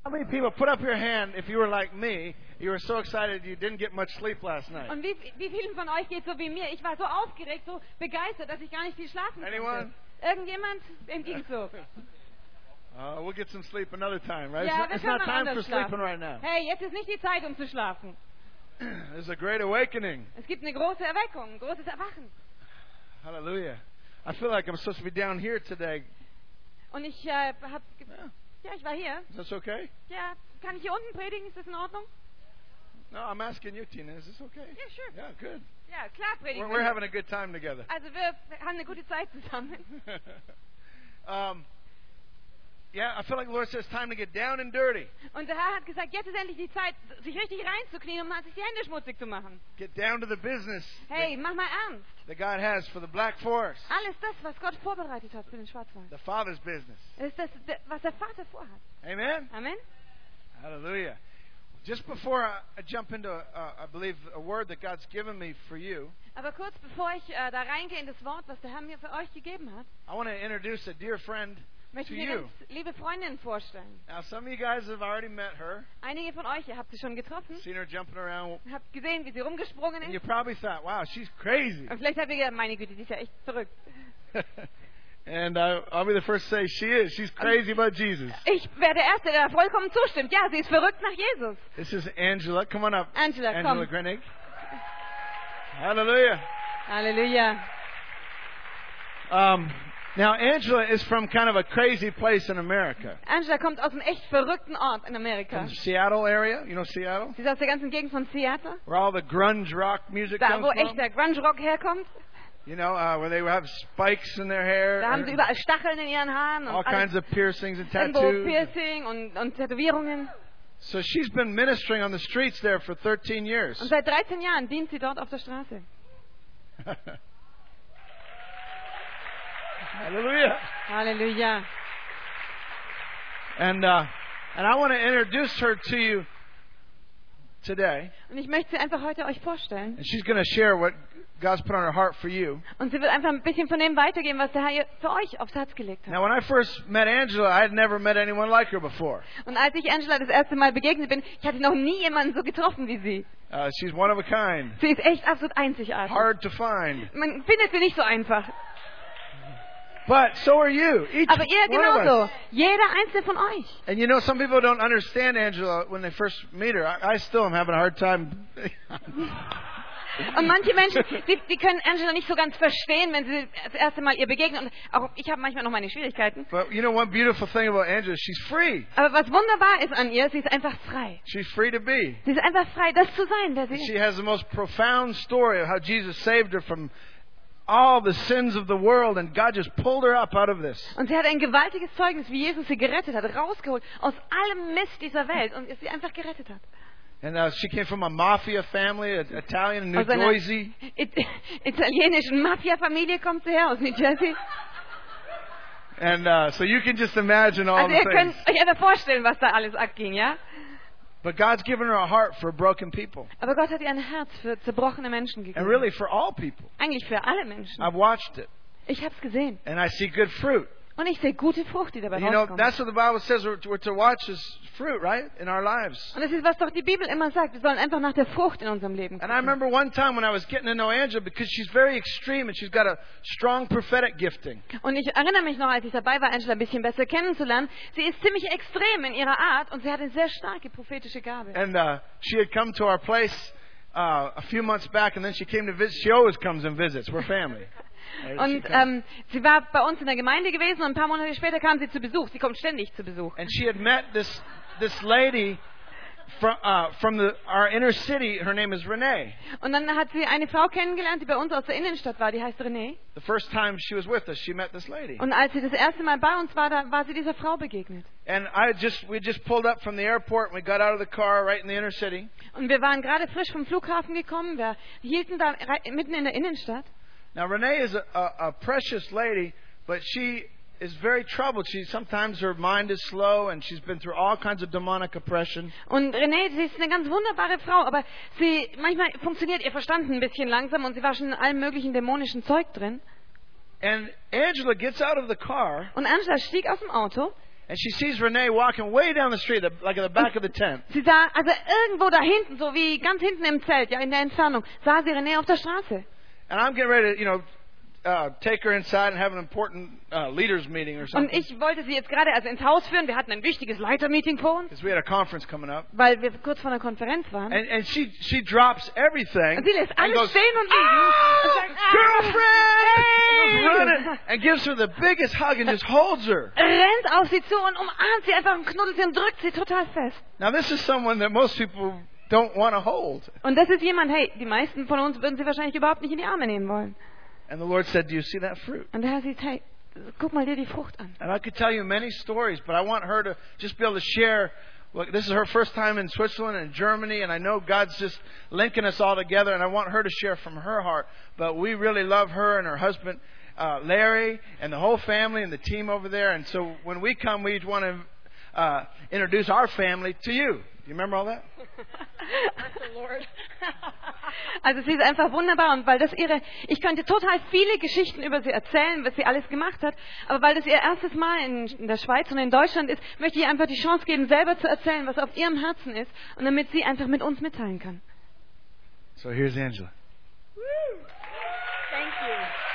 How many people put up your hand if you were like me? You were so excited you didn't get much sleep last night. Und wie vielen von euch geht so wie mir? Ich war so aufgeregt, so begeistert, dass ich gar nicht viel schlafen konnte. Anyone? Irgendjemand? Wem ging's so? We'll get some sleep another time, right? Ja, It's wir not können time mal for anders sleeping schlafen. right now. Hey, jetzt ist nicht die Zeit, um zu schlafen. There's a great awakening. Es gibt eine große Erweckung, ein großes Erwachen. Hallelujah. I feel like I'm supposed to be down here today. Und ich ich war hier. Is this okay? Ja, kann ich hier unten predigen? Ist das in Ordnung? No, I'm asking you, Tina. Is this okay? Ja, sure. Yeah, good. Ja, klar predigen. We're having a good time together. Also wir haben eine gute Zeit zusammen. Yeah, I feel like the Lord says time to get down and dirty. Und der Herr hat gesagt, jetzt ist endlich die Zeit, sich richtig reinzuknien, um sich die Hände schmutzig zu machen. Get down to the business Hey, mach mal ernst. that God has for the Black Forest. Alles das, was Gott vorbereitet hat für den Schwarzwald. The Father's business. Das ist das, was der Vater vorhat. Amen? Amen. Hallelujah. Just before I jump into, I believe, a word that God's given me for you, Aber kurz bevor ich da reingehe in das Wort, was der Herr mir für euch gegeben hat, I want to introduce a dear friend möchte to ich mir you. ganz liebe Freundin vorstellen. Now, some of you guys have already met her, Einige von euch, ihr habt sie schon getroffen, seen her jumping around, habt gesehen, wie sie rumgesprungen and you ist. probably thought, wow, she's crazy. Und vielleicht habt ihr gedacht, meine Güte, die ist ja echt verrückt. And I'll be the first to say she is. She's crazy about Jesus. Ich wäre der Erste, der vollkommen zustimmt. Ja, sie ist verrückt nach Jesus. This is Angela. Come on up. Angela, Angela komm. Grenig. Hallelujah. Halleluja. Now, Angela is from kind of a crazy place in America. Angela kommt aus einem echt verrückten Ort in Amerika. From the Seattle area. You know Seattle? Sie ist aus der ganzen Gegend von Seattle. Where all the grunge rock music Da, comes wo from. echt der Grunge-Rock herkommt. You know, where they have spikes in their hair. Da haben sie überall Stacheln in ihren Haaren all und alles, kinds of piercings and irgendwo tattoos. Piercing und Tätowierungen. So she's been ministering on the streets there for 13 years. Und seit 13 Jahren dient sie dort auf der Straße. Hallelujah. Halleluja. And I want to introduce her to you today. Und ich möchte sie einfach heute euch vorstellen. And she's going to share what God's put on her heart for you. Und sie wird einfach ein bisschen von dem weitergeben, was der Herr für euch aufs Herz gelegt hat. Now, when I first met Angela, I had never met anyone like her before. Und als ich Angela das erste Mal begegnet bin, ich hatte noch nie jemanden so getroffen wie sie. She's one of a kind. Sie ist echt absolut einzigartig. Hard to find. Man findet sie nicht so einfach. But so are you. Each Aber ihr one of genauso. us. Jeder einzelne von euch. And you know, some people don't understand Angela when they first meet her. I still am having a hard time. Und manche Menschen, die können Angela nicht so ganz verstehen, wenn sie das erste Mal ihr begegnen. Und auch ich habe manchmal noch meine Schwierigkeiten. But you know, one beautiful thing about Angela, she's free. Aber was wunderbar ist an ihr, sie ist einfach frei. She's free to be. Sie ist einfach frei, das zu sein, wer sie She ist. has the most profound story of how Jesus saved her from all the sins of the world, and God just pulled her up out of this. Und sie hat ein gewaltiges Zeugnis, wie Jesus sie gerettet hat, rausgeholt aus allem Mist dieser Welt und sie einfach gerettet hat. And she came from a mafia family, Italian in New Aus einer Jersey. italienischen Mafia-Familie kommt sie her, aus New Jersey. And so you can just imagine all Also the ihr könnt things. euch einfach vorstellen, was da alles abging, ja? But God's given her a heart for broken people. Aber Gott hat ihr ein Herz für zerbrochene Menschen And gegeben. really for all people. Eigentlich für alle Menschen. I've watched it. Ich habe es gesehen. And I see good fruit. Und ich sehe gute Frucht, die dabei You know, rauskommt. that's what the Bible says we're to watch is fruit, right? In our lives. Und das ist, was doch die Bibel immer sagt. Wir sollen einfach nach der Frucht in unserem Leben And I gucken. remember one time when I was getting to know Angela because she's very extreme and she's got a strong prophetic gifting. Und ich erinnere mich noch, als ich dabei war, Angela ein bisschen besser kennenzulernen. Sie ist ziemlich extrem in ihrer Art und sie hat eine sehr starke prophetische Gabe. And she had come to our place a few months back and then she came to visit. She always comes and visits. We're family. Und sie war bei uns in der Gemeinde gewesen und ein paar Monate später kam sie zu Besuch. Sie kommt ständig zu Besuch. And she had met this lady from our inner city. Her name is Renee. Und dann hat sie eine Frau kennengelernt, die bei uns aus der Innenstadt war. Die heißt Renee. The first time she was with us, she met this lady. Und als sie das erste Mal bei uns war, da war sie dieser Frau begegnet. And we just pulled up from the airport and we got out of the car right in the inner city. Und wir waren gerade frisch vom Flughafen gekommen. Wir hielten da mitten in der Innenstadt. Now Renee is a precious lady, but she is very troubled. Sometimes her mind is slow and she's been through all kinds of demonic oppression. Und Renee, sie ist eine ganz wunderbare Frau, aber manchmal funktioniert ihr Verstand ein bisschen langsam und sie war schon in allem möglichen dämonischen Zeug drin. And Angela gets out of the car Und Angela stieg aus dem Auto And she sees Renee walking way down the street, like at the back of the tent. Sie sah, also irgendwo da hinten, so wie ganz hinten im Zelt, ja, in der Entfernung, sah sie René auf der Straße. And I'm getting ready to, take her inside and have an important leaders meeting or Und something. ich wollte sie jetzt gerade also ins Haus führen. Wir hatten ein wichtiges Leitermeeting vor uns, Because we had a conference coming up. weil wir kurz vor einer Konferenz waren. And she drops everything. Und sie lässt and alles goes, stehen und liegen. Und sagt, girlfriend! Goes running hey! and gives her the biggest hug and just holds her. Rennt auf sie zu und umarmt sie einfach und knuddelt sie und drückt sie total fest. Now this is someone that most people don't want to hold. Und das ist jemand, hey, die meisten von uns würden sie wahrscheinlich überhaupt nicht in die Arme nehmen wollen. And the Lord said, do you see that fruit? Und der Herr sieht, hey, guck mal dir die Frucht an. And I could tell you many stories, but I want her to just be able to share. Look, this is her first time in Switzerland and Germany, and I know God's just linking us all together, and I want her to share from her heart. But we really love her and her husband, Larry, and the whole family and the team over there. And so when we come, we want to introduce our family to you. You remember all that? Also sie ist einfach wunderbar und weil das ich könnte total viele Geschichten über sie erzählen, was sie alles gemacht hat, aber weil das ihr erstes Mal in der Schweiz und in Deutschland ist, möchte ich ihr einfach die Chance geben, selber zu erzählen, was auf ihrem Herzen ist und damit sie einfach mit uns mitteilen kann. So here's Angela. Thank you.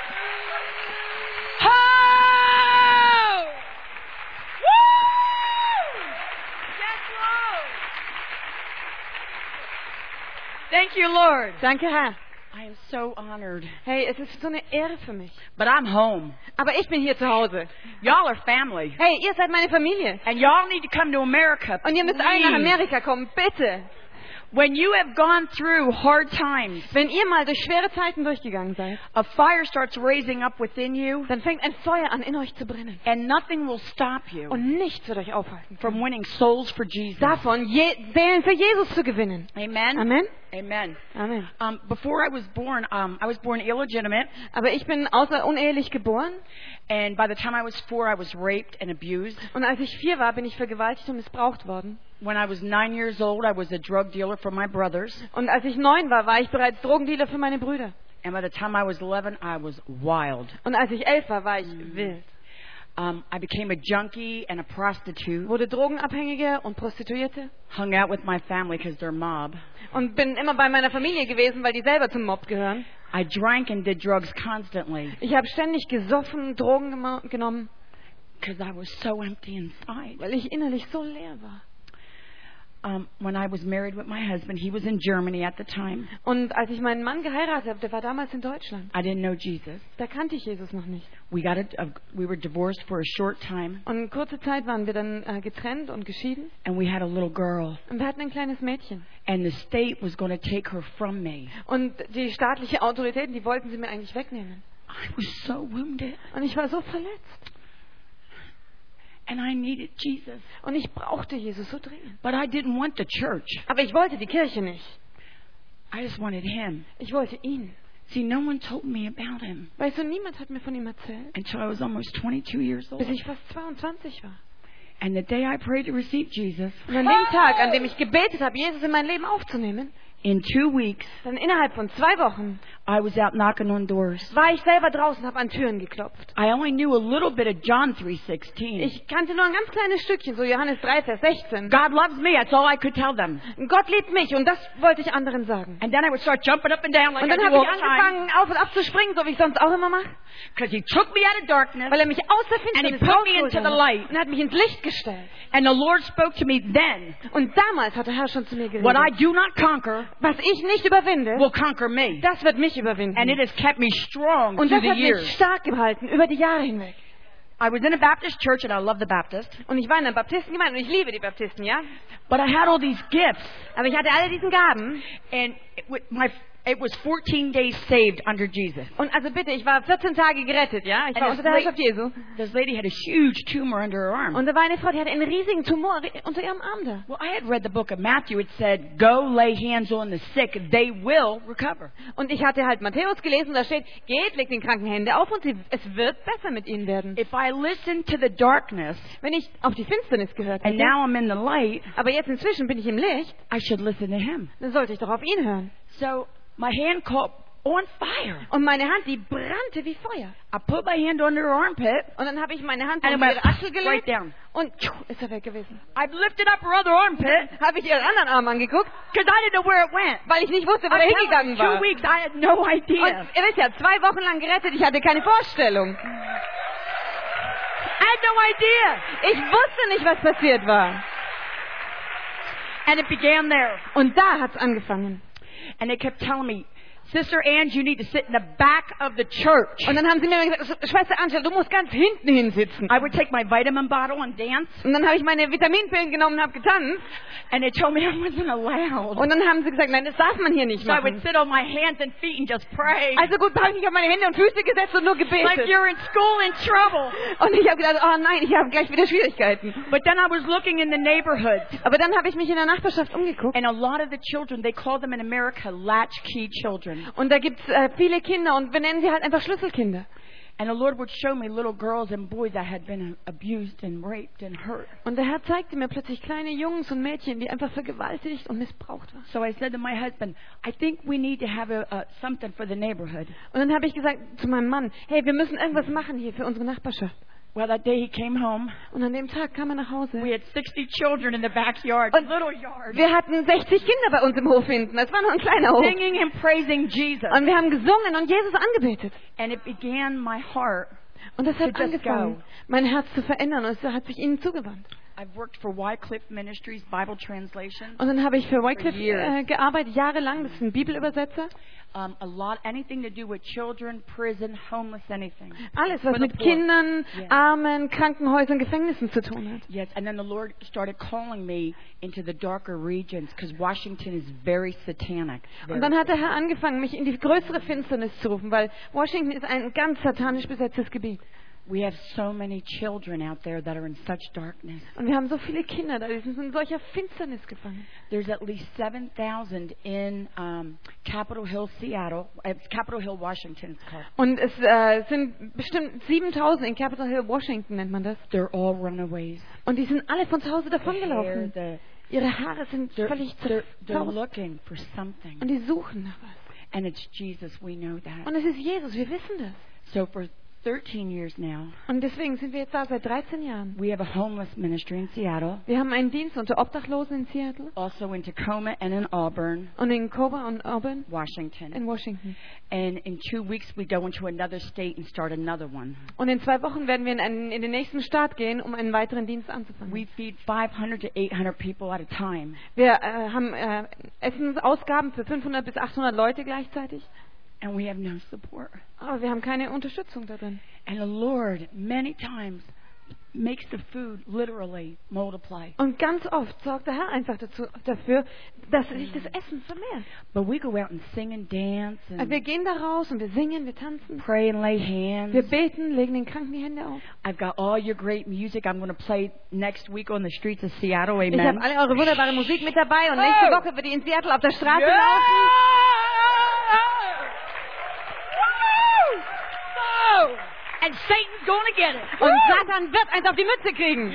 Thank you, Lord. Danke, Herr. I am so honored. Hey, es ist so eine Ehre für mich. But I'm home. Aber ich bin hier zu Hause. Y'all are family. Hey, ihr seid meine Familie. And y'all need to come to America. Und ihr müsst alle nach please. Amerika kommen, bitte. When you have gone through hard times, Wenn ihr mal durch schwere Zeiten durchgegangen seid, a fire starts raising up within you, dann fängt ein Feuer an, in euch zu brennen. and nothing will stop you Und nichts wird euch aufhalten, from winning souls for Jesus. davon Seelen für Jesus zu gewinnen. Amen? Amen? Amen. Amen. Before I was born illegitimate, Aber ich bin unehelich geboren. and by the time I was 4, I was raped and abused. Und als ich 4 war, bin ich vergewaltigt und missbraucht worden. When I was 9 years old, I was a drug dealer for my brothers. Und als ich 9 war, war ich bereits Drogendealer für meine Brüder. And by the time I was 11, I was wild. Und als ich 11 war, war ich wild. I became a junkie and a prostitute. Wurde Drogenabhängige und Prostituierte. Hung out with my family because they're mob. Und bin immer bei meiner Familie gewesen, weil die selber zum Mob gehören. I drank and did drugs constantly Ich habe ständig gesoffen, Drogen genommen, because I was so empty inside. weil ich innerlich so leer war. When I was married with my husband, he was in Germany at the time. Und als ich meinen Mann geheiratet habe, der war damals in Deutschland. I didn't know Jesus. Da kannte ich Jesus noch nicht. We were divorced for a short time, Und kurze Zeit waren wir dann getrennt und geschieden. and we had a little girl. Und wir hatten ein kleines Mädchen. And the state was going to take her from me. Und die staatlichen Autoritäten, die wollten sie mir eigentlich wegnehmen. I was so wounded, Und ich war so verletzt. and I needed Jesus. Und ich brauchte Jesus so dringend. But I didn't want the church. Aber ich wollte die Kirche nicht. I just wanted him. Ich wollte ihn. See, no one told me about him Weißt du, niemand hat mir von ihm erzählt, until I was almost 22 years old. bis ich fast 22 war. And the day I prayed to receive Jesus, Und an dem Tag, an dem ich gebetet habe, Jesus in mein Leben aufzunehmen, in 2 weeks, dann innerhalb von 2 Wochen I was out knocking on doors. war ich selber draußen und habe an Türen geklopft. I only knew a little bit of John 3:16. Ich kannte nur ein ganz kleines Stückchen, so Johannes 3, Vers 16. God loves me. That's all I could tell them. Gott liebt mich und das wollte ich anderen sagen. And then I would start jumping up and down like Und I dann do habe all ich the time. angefangen, auf und ab zu springen, so wie ich sonst auch immer mache, Because he took me out of darkness, weil er mich aus der And he Finsternis put me rausgeholt into the hat light. und hat mich ins Licht gestellt. and the Lord spoke to me then. Und damals hat der Herr schon zu mir What I geredet. do not conquer Was ich nicht überwinde, will conquer me. das wird mich überwinden. And it has kept me strong Und through das the hat mich years. stark gehalten über die Jahre hinweg. I was in a Baptist church and I love the Baptist. Und ich war in einer Baptistengemeinde und ich liebe die Baptisten, ja? But I had all these gifts. Aber ich hatte alle diesen Gaben. And it was 14 days saved under Jesus. Und also bitte, ich war 14 Tage gerettet, ja? Ich war unter der Herrschaft Jesu. This lady had a huge tumor under her arm. Und da war eine Frau, die hatte einen riesigen Tumor unter ihrem Arm da. Well, I had read the book of Matthew. It said, go lay hands on the sick. They will recover. Und ich hatte halt Matthäus gelesen, da steht, geht, legt den Kranken Hände auf und es wird besser mit ihnen werden. If I listened to the darkness Wenn ich auf die Finsternis gehört and hätte, now I'm in the light, aber jetzt inzwischen bin ich im Licht, I should listen to him. dann sollte ich doch auf ihn hören. So my hand caught on fire. Und meine Hand, die brannte wie Feuer. I put my hand under her armpit, Und dann habe ich meine Hand and it unter went ihre Achsel right gelegt down. und ist er weg gewesen. I've lifted up her other armpit Habe ich ihren anderen Arm angeguckt, because I didn't know where it went. weil ich nicht wusste, wo I'm er telling hingegangen you, 2 war. weeks, I had no Und idea. ihr wisst ja, 2 Wochen lang gerettet, ich hatte keine Vorstellung. I had no idea. Ich wusste nicht, was passiert war. And it began there. Und da hat's angefangen. And they kept telling me, Sister Ange, you need to sit in the back of the church. Und dann haben sie mir gesagt, Schwester Angela, du musst ganz hinten hinsitzen. I would take my vitamin bottle and dance. Und dann habe ich meine Vitaminpillen genommen und habe getanzt. And they told me I wasn't allowed. Und dann haben sie gesagt, nein, das darf man hier nicht So I would machen. sit on my hands and feet and just pray. Also gut, habe ich mich auf meine Hände und Füße gesetzt und nur Like gebetet. you're in school in trouble. Und ich habe gedacht, oh nein, ich habe gleich wieder Schwierigkeiten. But then I was looking in the neighborhoods. Aber dann habe ich mich in der Nachbarschaft umgeguckt. And a lot of the children, they call them in America latchkey children. Und da gibt's viele Kinder und wir nennen sie halt einfach Schlüsselkinder. And the Lord would show me little girls and boys that had been abused and raped and hurt. Und der Herr zeigte mir plötzlich kleine Jungs und Mädchen, die einfach vergewaltigt und missbraucht waren. So I said to my husband, I think we need to have something for the neighborhood. Und dann habe ich gesagt zu meinem Mann, hey, wir müssen irgendwas machen hier für unsere Nachbarschaft. Well, that day he came home. Und an dem Tag kam er nach Hause. We had 60 children in the backyard, Und little yard, wir hatten 60 Kinder bei uns im Hof hinten. Es war nur ein kleiner Hof. singing and praising Jesus. Und wir haben gesungen und Jesus angebetet. And it began my heart. Und das hat To just angefangen, go. mein Herz zu verändern. Und es hat sich ihnen zugewandt. I've worked for Wycliffe Ministries, Bible translation. Und dann habe ich für Wycliffe years. gearbeitet, jahrelang. Das ist ein Bibelübersetzer. Anything to do with children, prison, homeless, anything. Alles, was For the mit poor. Kindern, Yeah. Armen, Krankenhäusern, Gefängnissen zu tun hat. Yes, and then the Lord started calling me into the darker regions because Washington is very satanic. Und dann hat der Herr angefangen, mich in die größere Finsternis zu rufen, weil Washington ist ein ganz satanisch besetztes Gebiet. We have so many children out there that are in such darkness. Und wir haben so viele Kinder da, die sind in solcher Finsternis gefangen. There's at least 7,000 in Capitol Hill, Seattle. It's Capitol Hill, Washington, it's called. Und es sind bestimmt 7000 in Capitol Hill, Washington nennt man das. They're all runaways. Und die sind alle von zu Hause The hair, davongelaufen. Ihre Haare sind völlig they're zerzaust. looking for something. Und die suchen nach was. And it's Jesus, we know that. Und es ist Jesus, wir wissen das. So for 13 years now, Und deswegen sind wir jetzt da seit 13 Jahren. we have a homeless ministry in Seattle, Wir haben einen Dienst unter Obdachlosen in Seattle also in Tacoma and in Auburn, und in Cobar und Auburn Washington. in Washington. And in 2 weeks, we go into another state and start another one. Und in 2 Wochen werden wir in den nächsten Staat gehen, um einen weiteren Dienst anzufangen. We feed 500 to 800 people at a time. Wir haben Essensausgaben für 500 bis 800 Leute gleichzeitig. And we have no support. Aber wir haben keine Unterstützung darin. And the Lord, many times, makes the food literally multiply. Und ganz oft sorgt der Herr einfach dafür, dass sich das Essen vermehrt. But we go out and sing and dance and Wir gehen da raus und wir singen, wir tanzen. pray and lay hands. Wir beten, legen den Kranken die Hände auf. I've got all your great music I'm going to play next week on the streets of Seattle. Ich habe Amen. alle eure wunderbare Musik mit dabei und nächste Oh! Woche wird die in Seattle auf der Straße Yeah! laufen. Oh! And Satan's going to get it. Und Satan wird eins auf die Mütze kriegen.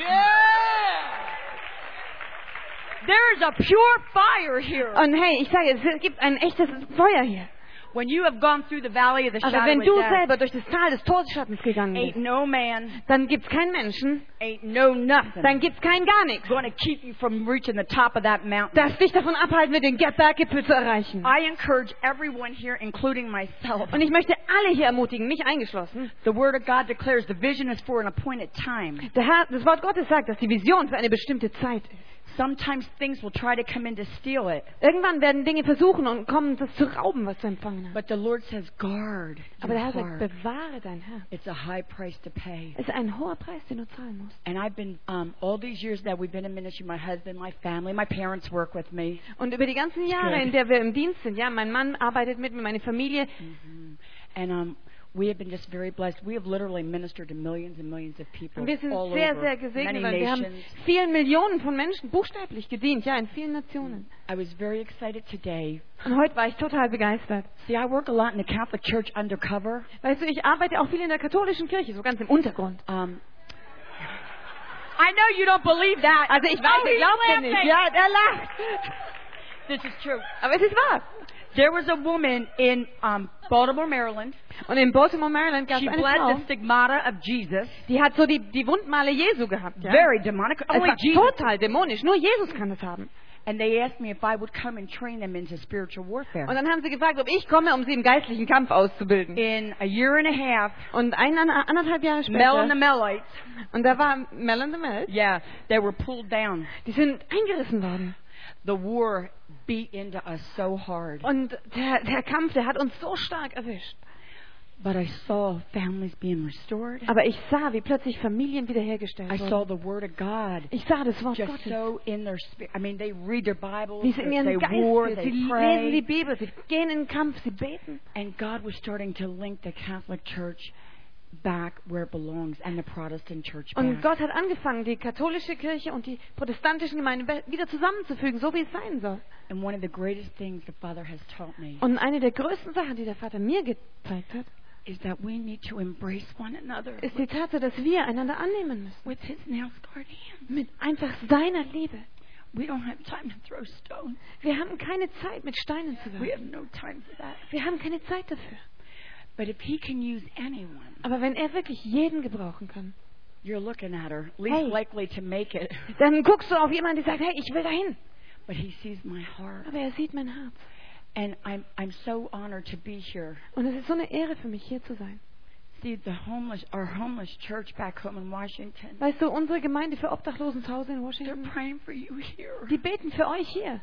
There is a pure fire here. Und hey, ich sage, es gibt ein echtes Feuer hier. When you have gone through the valley of the Aber shadow wenn of du death, selber durch das Tal des Todesschattens gegangen ain't bist, no man, dann gibt's keinen Menschen, ain't no nothing dann gibt's kein gar nichts, going to keep you from reaching the top of that mountain. das dich davon abhalten wird, den Berggipfel zu erreichen. I encourage everyone here, including myself. Und ich möchte alle hier ermutigen, mich eingeschlossen. The Word of God declares the vision is for an appointed time. Das Wort Gottes sagt, dass die Vision für eine bestimmte Zeit ist. Sometimes things will try to come in to steal it. Irgendwann werden Dinge versuchen und kommen, das zu rauben, was du empfangen hast. But the Lord says, guard Aber der Herr your sagt, heart. bewahre dein Herz. It's a high price to pay. Es ist ein hoher Preis, den du zahlen musst. And I've been, all these years that we've been in ministry, my husband, my family, my parents work with me. Und über die ganzen Jahre, Good. in der wir im Dienst sind, ja, mein Mann arbeitet mit mir, meine Familie. And we have been just very blessed. We have literally ministered to millions and millions of people Und wir sind all sehr, over, sehr gesegnet, many weil wir haben nations. vielen Millionen von Menschen buchstäblich gedient, ja, in vielen Nationen. I was very excited today. Und heute war ich total begeistert. See, I work a lot in the Catholic Church undercover. Weißt du, ich arbeite auch viel in der katholischen Kirche, so ganz im Untergrund. I know you don't believe that. Also ich weiß, Oh, ihr he's glaubt mir laughing. nicht. Ja, der lacht. This is true. Aber es ist wahr. There was a woman in Baltimore, Maryland. Und in Baltimore, Maryland gab She es eine bled Frau, the stigmata of Jesus. die hat so die Wundmale Jesu gehabt. Ja? Very demonic. Es Only war Jesus. total dämonisch. Nur Jesus kann es haben. And they asked me if I would come and train them into spiritual warfare. Und dann haben sie gefragt, ob ich komme, um sie im geistlichen Kampf auszubilden. In a year and a half, Und anderthalb Jahre Mel and the später, Melites, und da war Mel and the Mel, yeah, they were pulled down. die sind eingerissen worden. The war beat into us so hard. Und der Kampf, der hat uns so stark erwischt. But I saw families being restored. Aber ich sah, wie plötzlich Familien wiederhergestellt I saw wurden. the Word of God Ich sah das Wort just Gottes. so in their spirit. I mean, they read their Bibles, Wie sie in they ihren Geist war, sind. they Sie lesen die pray. Bibel, sie gehen in den Kampf, sie beten. And God was starting to link the Catholic Church back where it belongs and the Protestant Church Und back. Gott hat angefangen, die katholische Kirche und die protestantischen Gemeinden wieder zusammenzufügen, so wie es sein soll. And one of the greatest things the Father has taught me Und eine der größten Sachen, die der Vater mir gezeigt hat, is that we need to embrace one another ist die Tatsache, dass wir einander annehmen müssen. with His nail-scarred hands. Mit einfach seiner Liebe. We don't have time to throw stones. Wir haben keine Zeit, mit Steinen zu We werfen. have no time for that. Wir haben keine Zeit dafür. But if He can use anyone, Aber wenn er wirklich jeden gebrauchen kann, you're looking at her, least Hey. likely to make it. dann guckst du auf jemanden, der sagt, hey, ich will dahin. But He sees my heart. Aber er sieht mein Herz. And I'm so honored to be here. Und es ist so eine Ehre für mich, hier zu sein. See, our homeless church back home in Washington, Weißt du, unsere Gemeinde für Obdachlosen zu Hause in they're Washington, praying for you here. die beten für euch hier.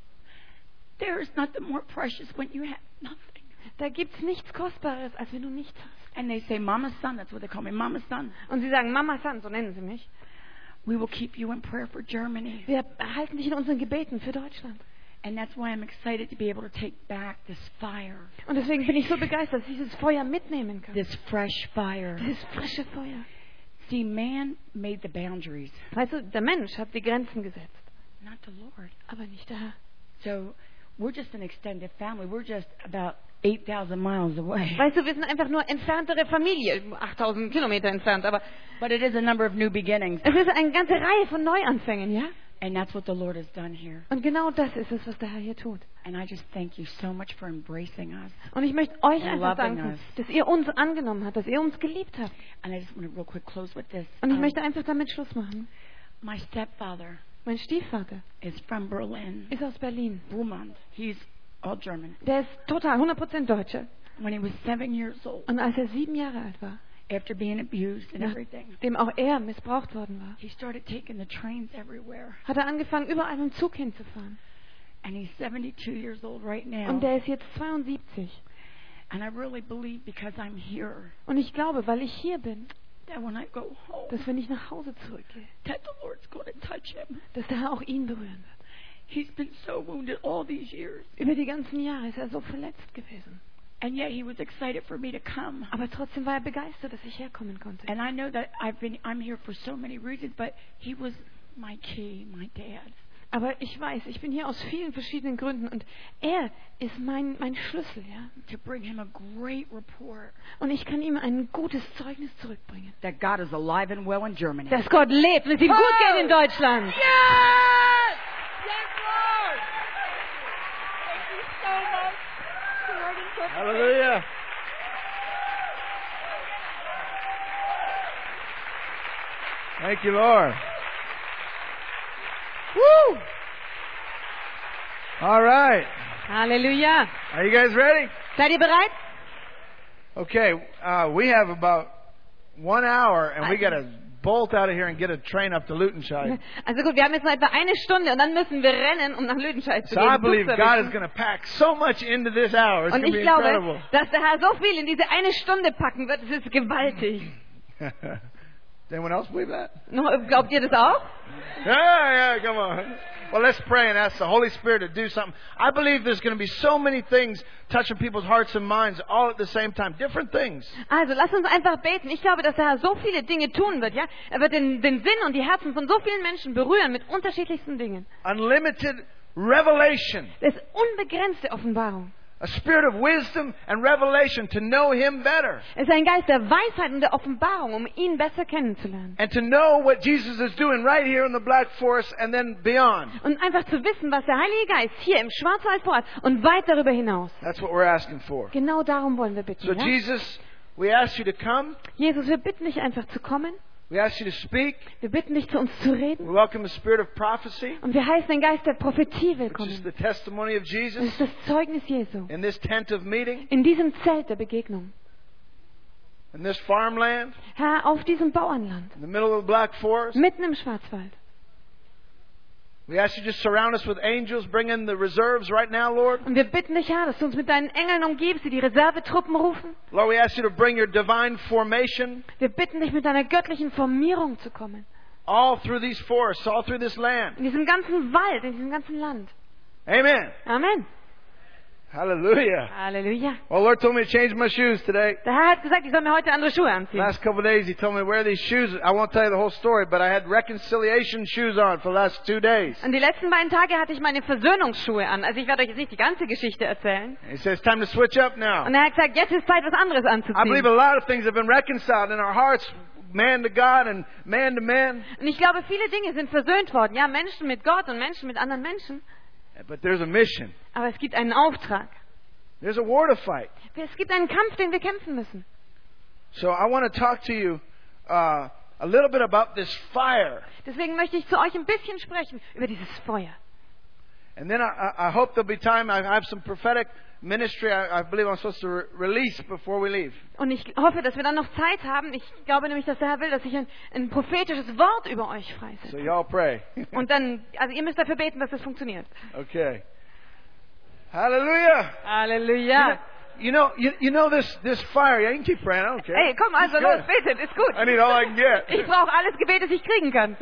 There is nothing more precious when you have nothing. Da gibt's nichts Kostbares, als wenn du nichts hast. And they say, Mama's son, that's what they call me, Mama's son. Und sie sagen, Mama San, so nennen sie mich. We will keep you in prayer for Germany. Wir halten dich in unseren Gebeten für Deutschland. And that's why I'm excited to be able to take back this fire, Und deswegen bin ich so begeistert, dass ich dieses Feuer mitnehmen kann. this fresh fire. Dieses frische Feuer. See, man made the boundaries, Weißt du, der Mensch hat die Grenzen gesetzt, not the Lord. aber nicht der Herr. So we're just an extended family. We're just about 8,000 miles away. Weißt du, wir sind einfach nur entferntere Familie, 8000 Kilometer entfernt, aber But it is a number of new beginnings. es ist eine ganze Reihe von Neuanfängen, ja? And that's what the Lord has done here. Und genau das ist es, was der Herr hier tut. And I just thank you so much for embracing us. Und ich möchte euch And einfach loving danken, us. dass ihr uns angenommen habt, dass ihr uns geliebt habt. And I just want to real quick close with this. Und ich möchte einfach damit Schluss machen. My stepfather Mein Stiefvater is from Berlin, ist aus Berlin. Brumont. He's all German. Der ist total 100% Deutscher. When he was 7 years old, Und als er 7 Jahre alt war, after being abused and everything, nachdem auch er missbraucht worden war, he started taking the trains everywhere. hat er angefangen, überall mit dem Zug hinzufahren. And he's 72 years old right Und now. der ist jetzt 72. And I really believe because I'm here, Und ich glaube, weil ich hier bin, that when I go home, dass wenn ich nach Hause zurückgehe, that the Lord's going to touch him. dass der Herr auch ihn berühren wird. He's been so wounded all these years. Über die ganzen Jahre ist er so verletzt gewesen. And yet he was excited for me to come. Aber trotzdem war er begeistert, dass ich herkommen konnte. And I know that I'm here for so many reasons, but he was my key, my dad. Aber ich weiß, ich bin hier aus vielen verschiedenen Gründen und er ist mein Schlüssel, ja. To bring him a great report Und ich kann ihm ein gutes Zeugnis zurückbringen. that God is alive and well in Germany. Dass Gott lebt und es ihm gut geht in Deutschland. Yes! Yes, Lord! Thank you so much. Lord, interpret. Hallelujah. Thank you, Lord. Woo! All right. Halleluja. Are you guys ready? Seid ihr bereit? Okay, we have about 1 hour, and we got to bolt out of here and get a train up to Lutenscheid. Also gut, wir haben jetzt noch etwa eine Stunde und dann müssen wir rennen, um nach Lüdenscheid zu So gehen. I Zug believe zu God is erwischen. going to pack so much into this hour. It's Und going to ich be incredible. glaube, dass der Herr so viel in diese eine Stunde packen wird, es ist gewaltig. Does anyone else believe that? Glaubt ihr das auch? Yeah, come on. Well, let's pray and ask the Holy Spirit to do something. I believe there's going to be so many things touching people's hearts and minds all at the same time. Different things. Also, lasst uns einfach beten. Ich glaube, dass der Herr so viele Dinge tun wird, ja? Er wird den Sinn und die Herzen von so vielen Menschen berühren mit unterschiedlichsten Dingen. Unlimited revelation. Das ist unbegrenzte Offenbarung. A spirit of wisdom and revelation to know Him better. Es ist ein Geist der Weisheit und der Offenbarung, um ihn besser kennenzulernen. And to know what Jesus is doing right here in the Black Forest and then beyond. Und einfach zu wissen, was der Heilige Geist hier im Schwarzwald vorhat und weit darüber hinaus. That's what we're asking for. Genau darum wollen wir bitten. So Ja? Jesus, we ask you to come. Jesus, wir bitten dich einfach zu kommen. We ask you to speak. Wir bitten dich, zu uns zu We reden. welcome the spirit of prophecy, Und wir heißen den Geist der Prophetie which is willkommen. the testimony of Das Jesus ist das Zeugnis Jesu. in this tent of meeting, In diesem Zelt der Begegnung. in this farmland, Herr, auf diesem Bauernland. in the middle of the Black Forest. Mitten im Schwarzwald. We ask you to surround us with angels, bring in the reserves right now, Lord. Und wir bitten dich, Herr, dass du uns mit deinen Engeln umgibst, die die Reservetruppen rufen. Lord, we ask you to bring your divine formation Wir bitten dich, mit deiner göttlichen Formierung zu kommen. all through these forests, all through this land. In diesem ganzen Wald, in diesem ganzen Land. Amen. Amen. Hallelujah. Halleluja. Well, Lord told me to change my shoes today. Der Herr hat gesagt, ich soll mir heute andere Schuhe anziehen. Last couple of days, He told me to wear these shoes. I won't tell you the whole story, but I had reconciliation shoes on for the last 2 days. Und die letzten beiden Tage hatte ich meine Versöhnungsschuhe an. Also ich werde euch jetzt nicht die ganze Geschichte erzählen. He says, time to switch up now. Und er hat gesagt, jetzt ist Zeit, was anderes I believe anzuziehen. a lot of things have been reconciled in our hearts, man to God and man to man. Und ich glaube, viele Dinge sind versöhnt worden. Ja, Menschen mit Gott und Menschen mit anderen Menschen. But there's a mission. Aber es gibt einen Auftrag. There's a war to fight. Es gibt einen Kampf, den wir kämpfen müssen. So I want to talk to you a little bit about this fire. Deswegen möchte ich zu euch ein bisschen sprechen über dieses Feuer. And then I hope there'll be time. I have some prophetic ministry I believe I'm supposed to release before we leave. Und ich hoffe, dass wir dann noch Zeit haben. Ich glaube nämlich, dass der Herr will, dass ich ein prophetisches Wort über euch So freisetze. y'all pray. Und dann, also ihr müsst dafür beten, dass das funktioniert. Okay. Hallelujah. Halleluja. You know this fire. Yeah, you can keep praying. I don't care. Hey, komm, also It's los, good. betet, ist gut. I need all I can get. Ich brauche alles Gebet, das ich kriegen kann.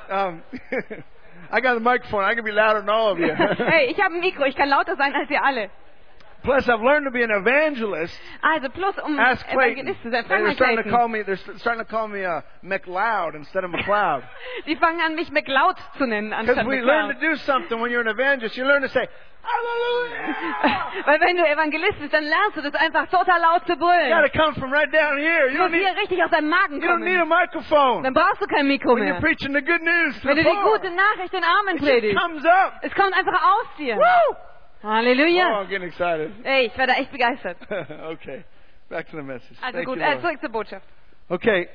I got the microphone. I can be louder than all of you. Hey, ich habe ein Mikro, ich kann lauter sein als ihr alle. Plus, I've learned to be an evangelist. Also plus, um Ask Clayton. Evangelist zu sein, frag They're mal starting to Clayton. call me. They're starting to call me McLeod instead of McLeod. Die fangen an, mich McLeod zu nennen, Because anstatt we learn to McLeod. do something when you're an evangelist. You learn to say Hallelujah. Weil wenn du Evangelist bist, dann lernst du das einfach total laut zu You got brüllen. to come from right down here. Du musst hier richtig aus deinem Magen You don't need a kommen. microphone Dann brauchst du kein Mikro when you're mehr. preaching the good news to Wenn the du die poor. gute Nachricht den Armen It just predigst. comes up. Es kommt einfach aus dir. Woo! Oh, Halleluja. I'm getting excited. Ey, ich werde echt begeistert. Okay, back to the message. Also Thank gut, you, Lord. zurück zur Botschaft. Okay.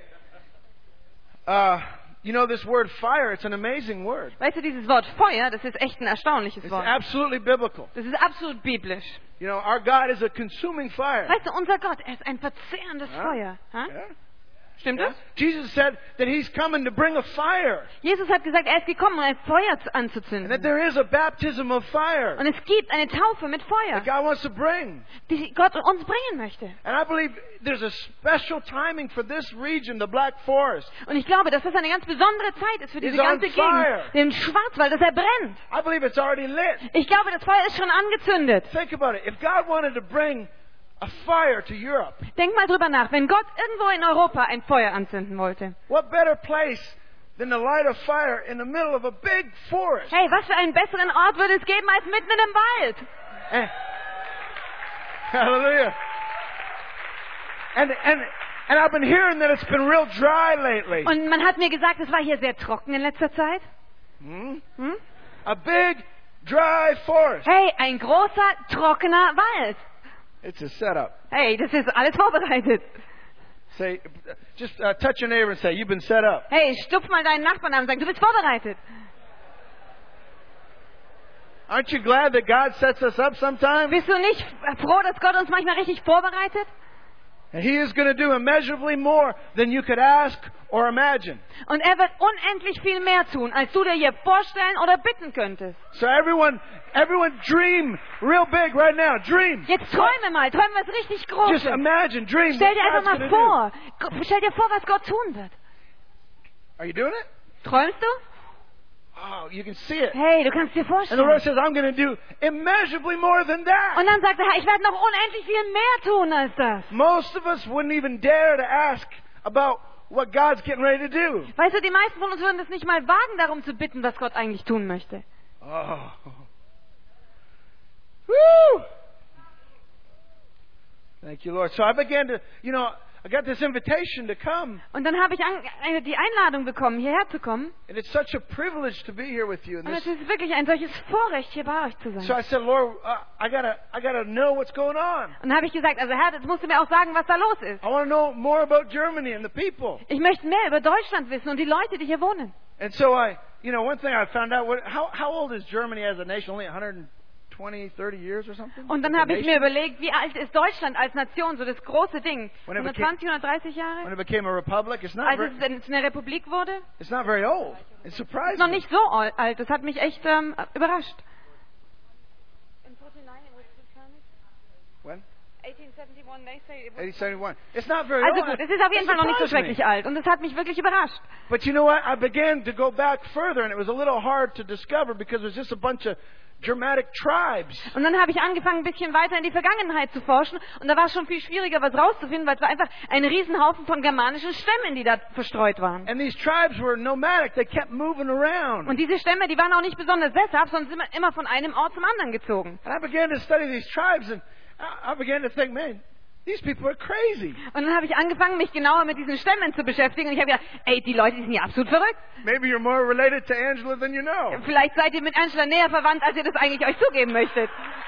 You know this word fire, it's an amazing word. Weißt du, dieses Wort Feuer, das ist echt ein erstaunliches It's Wort. absolutely biblical. Das ist absolut biblisch. You know, our God is a consuming fire. Weißt du, unser Gott, er ist ein verzehrendes Ja. Feuer. Ha? Yeah. Stimmt Yeah. das? Jesus said that He's coming to bring a fire. Jesus hat gesagt, er ist gekommen, um ein Feuer And that anzuzünden. there is a baptism of fire Und es gibt eine Taufe mit that Feuer, God wants to bring. die Gott uns bringen möchte. And I believe there's a special timing for this region, the Black Forest. Und ich glaube, dass das eine ganz besondere Zeit ist für diese It's on ganze fire. Gegend, den Schwarzwald, dass er brennt. I believe it's already lit. Ich glaube, das Feuer ist schon angezündet. Think about it. If God wanted to bring a fire to Europe, Denk mal drüber nach, wenn Gott irgendwo in Europa ein Feuer anzünden wollte. what better place than to light a fire in the middle of a big forest? Hey, was für einen besseren Ort würde es geben als mitten in dem Wald? Eh. Hallelujah. And I've been hearing that it's been real dry lately. Und man hat mir gesagt, es war hier sehr trocken in letzter Zeit. Hmm? Hm? A big dry forest. Hey, ein großer, trockener Wald. It's a setup. Hey, das ist alles vorbereitet. Say, just touch your neighbor and say, "You've been set up." Hey, stupf mal deinen Nachbarn an und sag, du bist vorbereitet. Aren't you glad that God sets us up sometimes? Bist du nicht froh, dass Gott uns manchmal richtig vorbereitet? And He is going to do immeasurably more than you could ask or imagine. Und er wird unendlich viel mehr tun, als du dir hier vorstellen oder bitten könntest. So everyone dream real big right now. Dream. Jetzt träume mal, träume was richtig Just Großes. imagine, dream. Stell what dir einfach God's mal gonna vor. Stell dir vor, was Gott tun wird. do. Are you doing it? Träumst du? Oh, you can see it. Hey, du kannst dir And the Lord vorstellen. says, I'm going to do immeasurably more than that. Und dann sagt der Herr, ich werde noch unendlich viel mehr tun als das. Most of us wouldn't even dare to ask about what God's getting ready to do. Weißt du, die meisten von uns würden es nicht mal wagen, darum zu bitten, was Gott eigentlich tun möchte. Oh. Woo! Thank you, Lord. So I began to, I got this invitation to come. Und dann habe ich die Einladung bekommen, hierher zu kommen. And it's such a privilege to be here with you. Und es ist wirklich ein solches Vorrecht, hier bei euch zu So sein. I said, Lord, I gotta know what's going on. Und dann habe ich gesagt, also Herr, jetzt musst du mir auch sagen, was da los ist. I want to know more about Germany and the people. Ich möchte mehr über Deutschland wissen und die Leute, die hier wohnen. And so one thing I found out, how old is Germany as a nation? Only 120, 30 years or something? Und dann habe ich mir überlegt, wie alt ist Deutschland als Nation, so das große Ding. When it 120, 130 When Jahre? it became a republic, it's not Als very, es eine Republik wurde? it's not very old. It Ist surprised noch me. nicht so alt. Das hat mich echt überrascht. When? 1871, 1871. It's not very Also old. gut, es ist auf jeden It Fall noch nicht so surprised me. schrecklich alt. Und es hat mich wirklich überrascht. But you know what? I began to go back further, and it was a little hard to discover because it was just a bunch of Germanic tribes. Und dann habe ich angefangen, ein bisschen weiter in die Vergangenheit zu forschen. Und da war es schon viel schwieriger, was rauszufinden, weil es war einfach ein Riesenhaufen von germanischen Stämmen, die da verstreut waren. And these tribes were nomadic. They kept moving around. Und diese Stämme, die waren auch nicht besonders sesshaft, sondern sind immer von einem Ort zum anderen gezogen. And I began to study these tribes, and I began to think, man, these people are crazy. Und dann habe ich angefangen, mich genauer mit diesen Stämmen zu beschäftigen. Und ich habe gedacht, ey, die Leute, die sind ja absolut verrückt. Maybe you're more related to Angela than you know. Vielleicht seid ihr mit Angela näher verwandt, als ihr das eigentlich euch zugeben möchtet.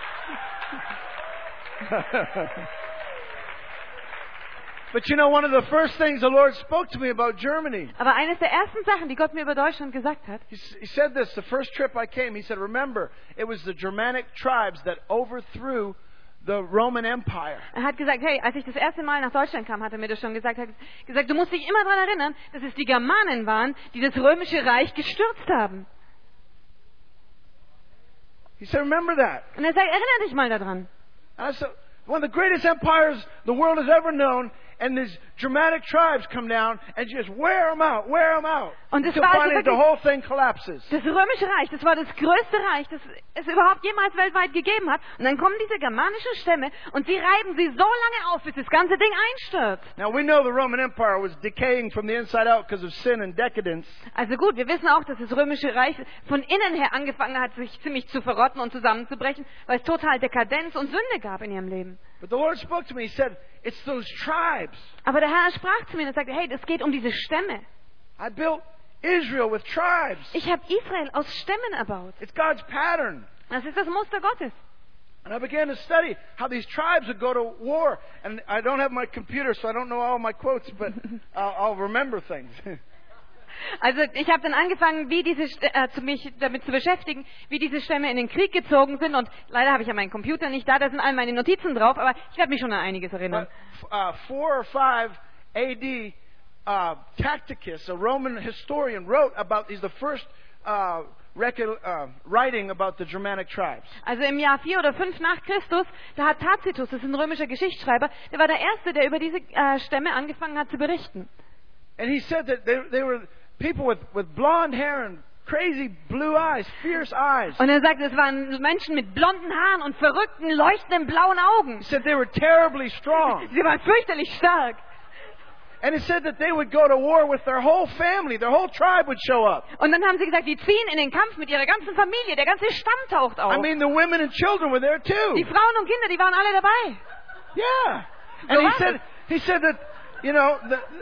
But you know, one of the first things the Lord spoke to me about Germany, Aber eines der ersten Sachen, die Gott mir über Deutschland gesagt hat, he said this, the first trip I came, he said, remember, it was the Germanic tribes that overthrew the Roman Empire. er hat gesagt, hey, als ich das erste Mal nach Deutschland kam, hat er mir das schon gesagt, du musst dich immer daran erinnern, dass es die Germanen waren, die das römische Reich gestürzt haben. He said, remember that. Und er sagt, erinnere dich mal daran. And I said, one of the greatest empires the world has ever known, and these Germanic tribes come down and just wear them out. Und es Until war also finally the wirklich whole thing collapses. das römische Reich, das war das größte Reich, das es überhaupt jemals weltweit gegeben hat. Und dann kommen diese germanischen Stämme und sie reiben sie so lange auf, bis das ganze Ding einstürzt. Now we know the Roman Empire was decaying from the inside out because of sin and decadence. Also gut, wir wissen auch, dass das römische Reich von innen her angefangen hat, sich ziemlich zu verrotten und zusammenzubrechen, weil es total Dekadenz und Sünde gab in ihrem Leben. But the Lord spoke to me. He said, it's those tribes. Aber der Herr sprach zu mir und sagte, hey, es geht um diese Stämme. I built Israel with tribes. Ich habe Israel aus Stämmen erbaut. It's God's pattern. Das ist das Muster Gottes. And I began to study how these tribes would go to war. And I don't have my computer, so I don't know all my quotes, but I'll remember things. Also ich habe dann angefangen, mich damit zu beschäftigen, wie diese Stämme in den Krieg gezogen sind. Und leider habe ich ja meinen Computer nicht da sind all meine Notizen drauf, aber ich werde mich schon an einiges erinnern. But 4 or 5 AD, Tacitus, a Roman historian, wrote about, he's the first writing about the Germanic tribes. Also im Jahr 4 oder 5 nach Christus, da hat Tacitus, das ist ein römischer Geschichtsschreiber, der war der Erste, der über diese Stämme angefangen hat zu berichten. And he said that they were people with blonde hair and crazy blue eyes, fierce eyes. Und er sagt, es waren Menschen mit blonden Haaren und verrückten, leuchtenden blauen Augen. He said they were terribly strong. Sie waren fürchterlich stark. And it said that they would go to war with their whole family, their whole tribe would show up. Und dann haben sie gesagt, die ziehen in den Kampf mit ihrer ganzen Familie, der ganze Stamm taucht auf. I mean, the women and children were there Die too. Frauen und Kinder, die waren alle dabei. Yeah. So And was he said that, you know,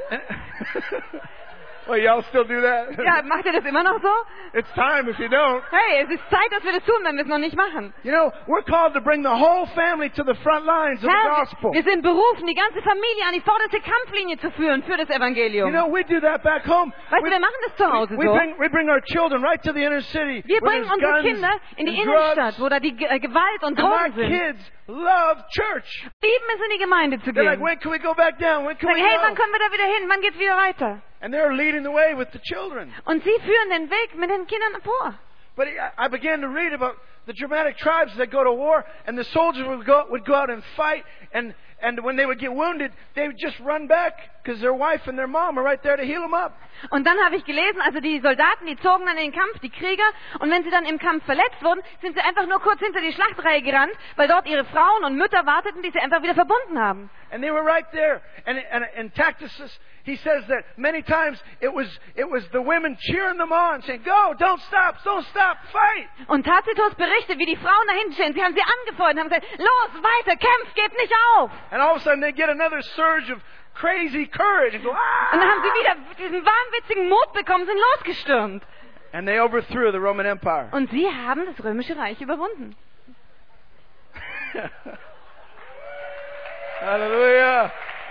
well, y'all still do that? Ja, macht ihr das immer noch so? It's time if you don't. Hey, es ist Zeit, dass wir das tun, wenn wir es noch nicht machen. You know, we're called to bring the whole family to the front lines of the Herr, gospel. wir sind berufen, die ganze Familie an die vorderste Kampflinie zu führen für das You Evangelium. know, we do that back home. Weißt du, wir machen das zu Hause We so. bring our children right to the inner city. Wir where bringen there's unsere guns Kinder in die and Innenstadt, drugs. wo da die Gewalt und And my Drogen sind. kids love church. Lieben es, in die Gemeinde zu They're like, gehen. when can we go back down? When can Sagen, we hey, wann go? können wir da wieder hin? Wann geht's wieder weiter? And they're leading the way with the children. Und sie führen den Weg mit den Kindern vor. But I began to read about the Germanic tribes that go to war, and the soldiers would go out and fight, and when they would get wounded, they would just run back because their wife and their mom are right there to heal them up. Und dann habe ich gelesen, also die Soldaten, die zogen dann in den Kampf, die Krieger, und wenn sie dann im Kampf verletzt wurden, sind sie einfach nur kurz hinter die Schlachtreihe gerannt, weil dort ihre Frauen und Mütter warteten, die sie einfach wieder verbunden haben. And they were right there. And Tacitus, he says that many times it was the women cheering them on, saying, "Go, don't stop, fight." Und Tacitus berichtet, wie die Frauen da hinten stehen. Sie haben sie angefeuert und haben gesagt, los, weiter, kämpft, gebt nicht auf. And all of a sudden they get another surge of crazy courage and go, "Ah!" Und dann haben sie wieder diesen wahnwitzigen Mut bekommen, sind losgestürmt. And they overthrew the Roman Empire. Und sie haben das Römische Reich überwunden. Hallelujah.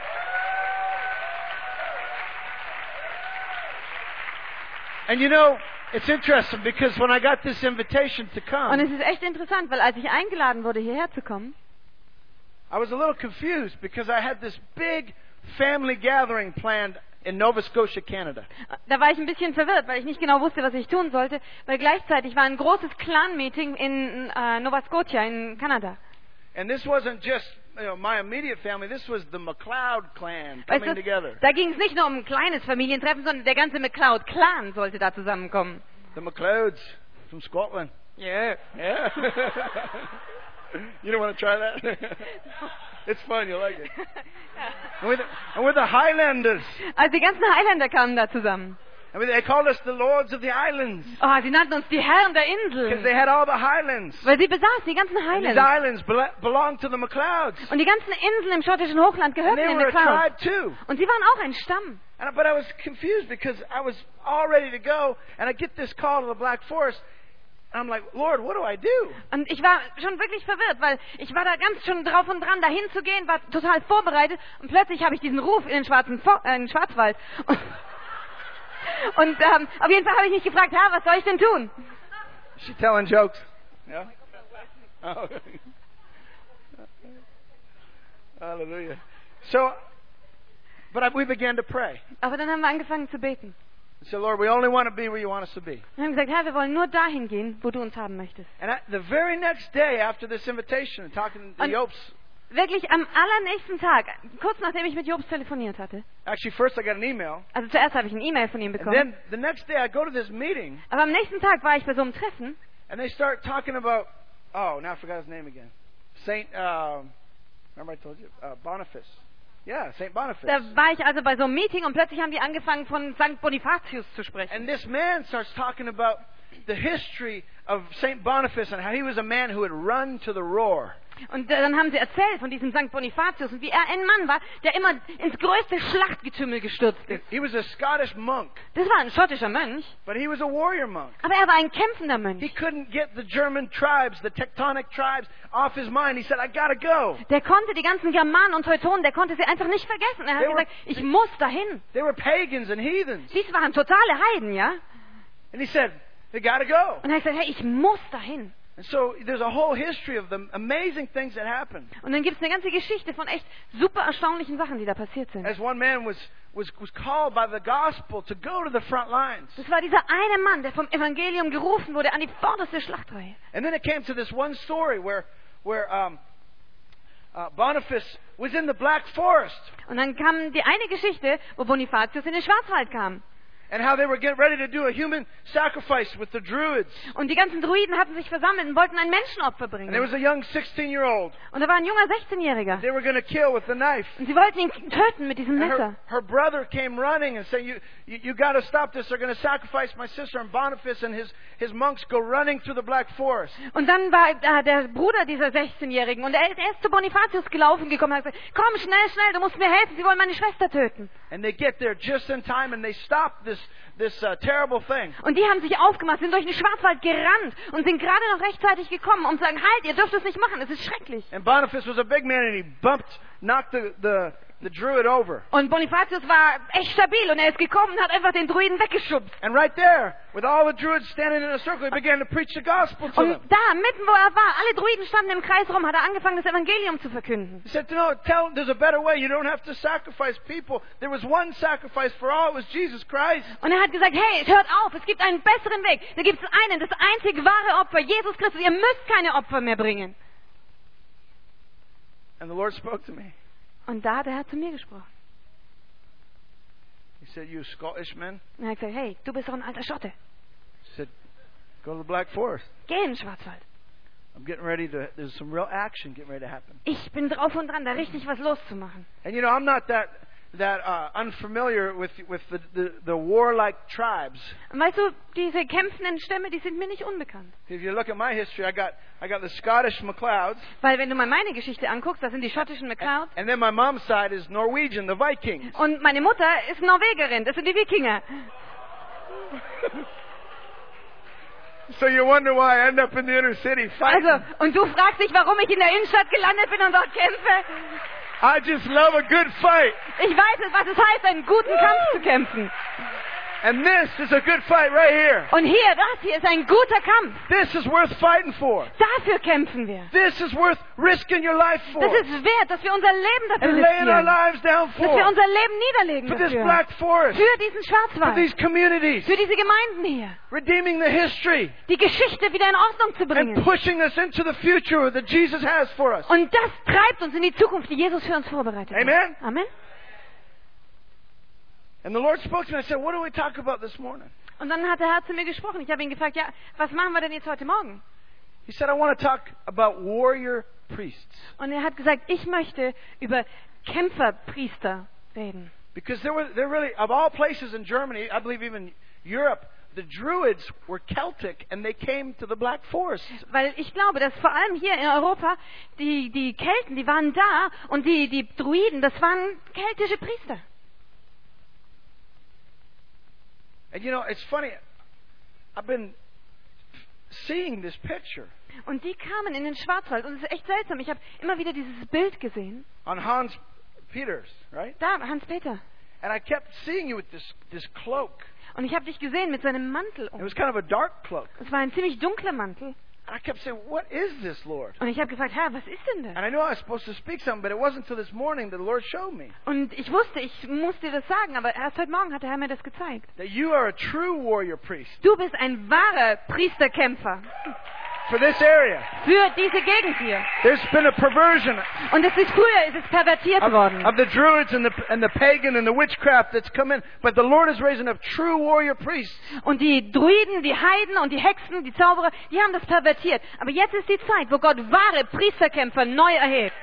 And you know, it's interesting because when I got this invitation to Und come, es ist echt interessant, weil als ich eingeladen wurde, hierher zu kommen, I was a little confused because I had this big family gathering planned in Nova Scotia, Canada. da war ich ein bisschen verwirrt, weil ich nicht genau wusste, was ich tun sollte, weil gleichzeitig war ein großes Clan-Meeting in Nova Scotia in Kanada. And this wasn't just, my immediate family, this was the McLeod clan Weißt coming du, together. da ging es nicht nur um ein kleines Familientreffen, sondern der ganze McLeod-Clan sollte da zusammenkommen. The McLeods from Scotland. Yeah. Yeah. You don't want to try that? It's fun, you like it. And we're the Highlanders. Also die ganzen Highlander kamen da zusammen. I mean, they called us the Lords of the Islands Oh, sie nannten uns die Herren der because they Insel, had all the Highlands. weil sie besaßen die ganzen And these Highlands. islands belonged to the McLeods. Und die ganzen Inseln im schottischen Hochland And gehörten they den were a McLeod. tribe too. Und sie waren auch ein Stamm. But I was confused because I was all ready to go, and I get this call to the Black Forest, and I'm like, Lord, what do I do? Und ich war schon wirklich verwirrt, weil ich war da ganz schon drauf und dran, dahin zu gehen, war total vorbereitet und plötzlich habe ich diesen Ruf in den Schwarzwald. Und auf jeden Fall habe ich mich gefragt, Herr, was soll ich denn tun? Is she telling jokes? Yeah. Oh. Hallelujah. So, we began to pray. Aber dann haben wir angefangen zu beten. I said, Lord, we only want to be where you want us to be. Wir haben gesagt, Herr, wir wollen nur dahin gehen, wo du uns haben möchtest. And the very next day after this invitation, talking to Und Jobs, wirklich am allernächsten Tag, kurz nachdem ich mit Jobs telefoniert hatte, actually first I got an email, also zuerst habe ich eine E-Mail von ihm and bekommen, then the next day I go to this meeting, aber am nächsten Tag war ich bei so einem Treffen and they start talking about, now I forgot his name again, remember I told you, Boniface. Yeah, St. Boniface. Da war ich also bei so einem Meeting und plötzlich haben die angefangen von St. Bonifatius zu sprechen. And this man starts talking about the history of St. Boniface and how he was a man who had run to the roar. Und dann haben sie erzählt von diesem St. Bonifatius und wie er ein Mann war, der immer ins größte Schlachtgetümmel gestürzt ist. He was a Scottish monk, Das war ein schottischer Mönch, but he was a warrior monk. aber er war ein kämpfender He Mönch. couldn't get the German tribes, the tectonic tribes, off his mind. He said, I gotta go. Der konnte die ganzen Germanen und Teutonen, der konnte sie einfach nicht vergessen. Er hat They were- gesagt, ich muss dahin. They were pagans and heathens. Dies waren totale Heiden, ja? And he said, they gotta go. Und er hat gesagt, hey, ich muss dahin. And so there's a whole history of the amazing things that happened. Und dann gibt es eine ganze Geschichte von echt super erstaunlichen Sachen, die da passiert sind. As one man was called by the gospel to go to the front lines. Das war dieser eine Mann, der vom Evangelium gerufen wurde an die vorderste Schlachtreihe. And then it came to this one story where Boniface was in the Black Forest, Und dann kam die eine Geschichte, wo Bonifatius in den Schwarzwald kam. and how they were getting ready to do a human sacrifice with the Druids. Und die ganzen Druiden hatten sich versammelt und wollten ein Menschenopfer And there bringen. was a young 16-year-old Und da war ein junger 16-Jähriger. they were going to kill with the knife. Und sie wollten ihn töten mit diesem And Messer. her brother came running and said, you got to stop this. They're going to sacrifice my sister. And Boniface and his monks go running through the Black Forest. Und dann war der Bruder dieser 16-Jährigen und er ist zu Bonifatius gekommen und hat gesagt, komm schnell, du musst mir helfen, sie wollen meine Schwester töten. And they get there just in time and they stop this terrible thing. Und die haben sich aufgemacht, sind durch den Schwarzwald gerannt und sind gerade noch rechtzeitig gekommen, um zu sagen, halt, ihr dürft es nicht machen, es ist schrecklich. And Boniface was a big man and he knocked the Druid over. Und Bonifatius war echt stabil und er ist gekommen und hat einfach den Druiden weggeschubst. And right there, with all the Druids standing in a circle, he began to preach the gospel to Und them. da, mitten wo er war, alle Druiden standen im Kreis rum, hat er angefangen, das Evangelium zu verkünden. He said, no, there's a better way. You don't have to sacrifice people. There was one sacrifice for all. It was Jesus Christ. Und er hat gesagt, hey, hört auf, es gibt einen besseren Weg. Da gibt es einen, das einzig wahre Opfer, Jesus Christus. Ihr müsst keine Opfer mehr bringen. And the Lord spoke to me. Und da hat der Herr zu mir gesprochen. He said, you Scottish men? Und er hat gesagt, hey, du bist doch ein alter Schotte. He said, go to the Black Forest. Geh in den Schwarzwald. I'm getting ready to. There's some real action getting ready to happen. Ich bin drauf und dran, da richtig was loszumachen. And you know, I'm not that unfamiliar with the warlike tribes. Und weißt du, diese kämpfenden Stämme, die sind mir nicht unbekannt. If you look at my history, I got the Scottish MacLeods. Weil wenn du mal meine Geschichte anguckst, das sind die schottischen MacLeods. And then my mom's side is Norwegian, the Vikings. Und meine Mutter ist Norwegerin, das sind die Wikinger. So you wonder why I end up in the inner city fighting. Also, und du fragst dich, warum ich in der Innenstadt gelandet bin und dort kämpfe? I just love a good fight. Ich weiß, was es heißt, einen guten Kampf zu kämpfen. And this is a good fight right here. Und hier, das hier ist ein guter Kampf. This is worth fighting for. Dafür kämpfen wir. This is worth risking your life for. Das ist wert, dass wir unser Leben dafür And laying our riskieren. lives down Dass wir for. unser Leben niederlegen For this dafür. black forest. Für diesen For Schwarzwald. these communities. Für diese Gemeinden hier. Redeeming the history. Die Geschichte wieder in Ordnung zu And bringen. pushing us into the future that Jesus has for us. Und das treibt uns in die Zukunft, die Jesus für uns vorbereitet hat. Amen. Amen. And the Lord spoke to me. I said, what do we talk about this morning? Und dann hat der Herr zu mir gesprochen. Ich habe ihn gefragt, ja, was machen wir denn jetzt heute Morgen? He said, I want to talk about warrior priests. Und er hat gesagt, ich möchte über Kämpferpriester reden. Because they're really, of all places in Germany, I believe even Europe, the Druids were Celtic and they came to the Black Forest. Weil ich glaube, dass vor allem hier in Europa die Kelten, die waren da und die Druiden, das waren keltische Priester. And you know, it's funny, I've been seeing this picture Und die kamen in den Schwarzwald und es ist echt seltsam. Ich habe immer wieder dieses Bild gesehen. on Hans Peters, right? Da, Hans-Peter. And I kept seeing you with this cloak. Und ich habe dich gesehen mit seinem Mantel It um. was kind of a dark cloak. Es war ein ziemlich dunkler Mantel. And I kept saying, what is this, Lord? Und ich habe gefragt, Herr, was ist denn das? And I knew I was supposed to speak something, but it wasn't until this morning that the Lord showed me Und ich wusste, ich muss dir das sagen, aber erst heute Morgen hat der Herr mir das gezeigt. that you are a true warrior priest Du bist ein wahrer Priesterkämpfer for this area. für diese Gegend hier. There's been a perversion Und früher ist es pervertiert worden. of the Druids and the pagan and the witchcraft that's come in, but the Lord is raising up true warrior priests. Und die Druiden, die Heiden und die Hexen, die Zauberer, die haben das pervertiert. Aber jetzt ist die Zeit, wo Gott wahre Priesterkämpfer neu erhebt.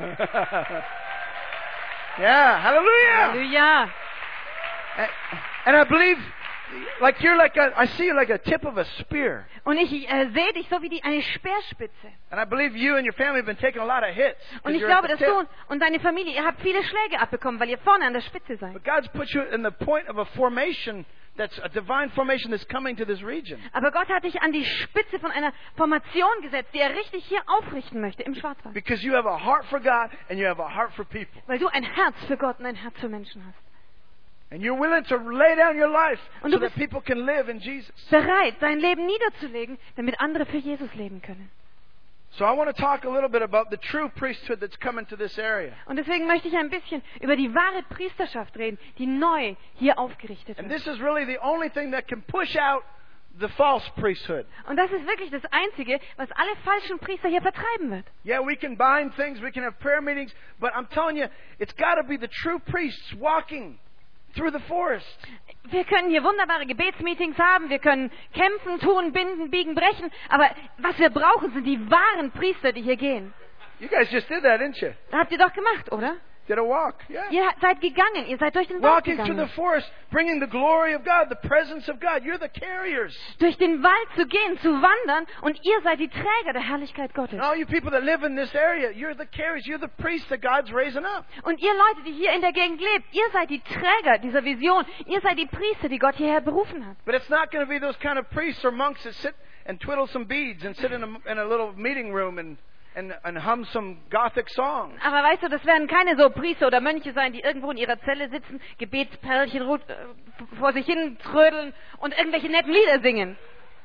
Yeah, hallelujah. Halleluja. And I believe, I see you like a tip of a spear. Und ich sehe dich so wie eine Speerspitze. And I believe you and your family have been taking a lot of hits. 'Cause Und ich you're at glaube, the dass tip. du und deine Familie, ihr habt viele Schläge abbekommen, weil ihr vorne an der Spitze seid. But God's put you in the point of a formation that's a divine formation that's coming to this region. Aber Gott hat dich an die Spitze von einer Formation gesetzt, die er richtig hier aufrichten möchte im Schwarzwald. Because you have a heart for God and you have a heart for people. Weil du ein Herz für Gott und ein Herz für Menschen hast. And you're willing to lay down your life Und so du that bist people can live in Jesus. bereit, dein Leben niederzulegen, damit andere für Jesus leben können. So I want to talk a little bit about the true priesthood that's coming to this area. Und deswegen möchte ich ein bisschen über die wahre Priesterschaft reden, die neu hier aufgerichtet And wird. this is really the only thing that can push out the false priesthood. Und das ist wirklich das Einzige, was alle falschen Priester hier vertreiben wird. Yeah, we can bind things, we can have prayer meetings, but I'm telling you, it's got to be the true priests walking through the forest. Wir können hier wunderbare Gebetsmeetings haben, wir können kämpfen, tun, binden, biegen, brechen, aber was wir brauchen, sind die wahren Priester, die hier gehen. You guys just did that, didn't you? Das habt ihr doch gemacht, oder? Did a walk, yeah. Ihr seid gegangen, ihr seid durch den Wald Walking through the gegangen. forest, bringing the glory of God, the presence of God. You're the carriers. Durch den Wald zu gehen, zu wandern und ihr seid die Träger der Herrlichkeit Gottes. And all you people that live in this area, you're the carriers. You're the priests that God's raising up. Und ihr Leute, die hier in der Gegend lebt, ihr seid die Träger dieser Vision. Ihr seid die Priester, die Gott hierher berufen hat. But it's not going to be those kind of priests or monks that sit and twiddle some beads and sit in a little meeting room and hum some gothic songs. Aber weißt du, das werden keine so Priester oder Mönche sein, die irgendwo in ihrer Zelle sitzen, Gebetsperlchen vor sich hin trödeln und irgendwelche netten Lieder singen.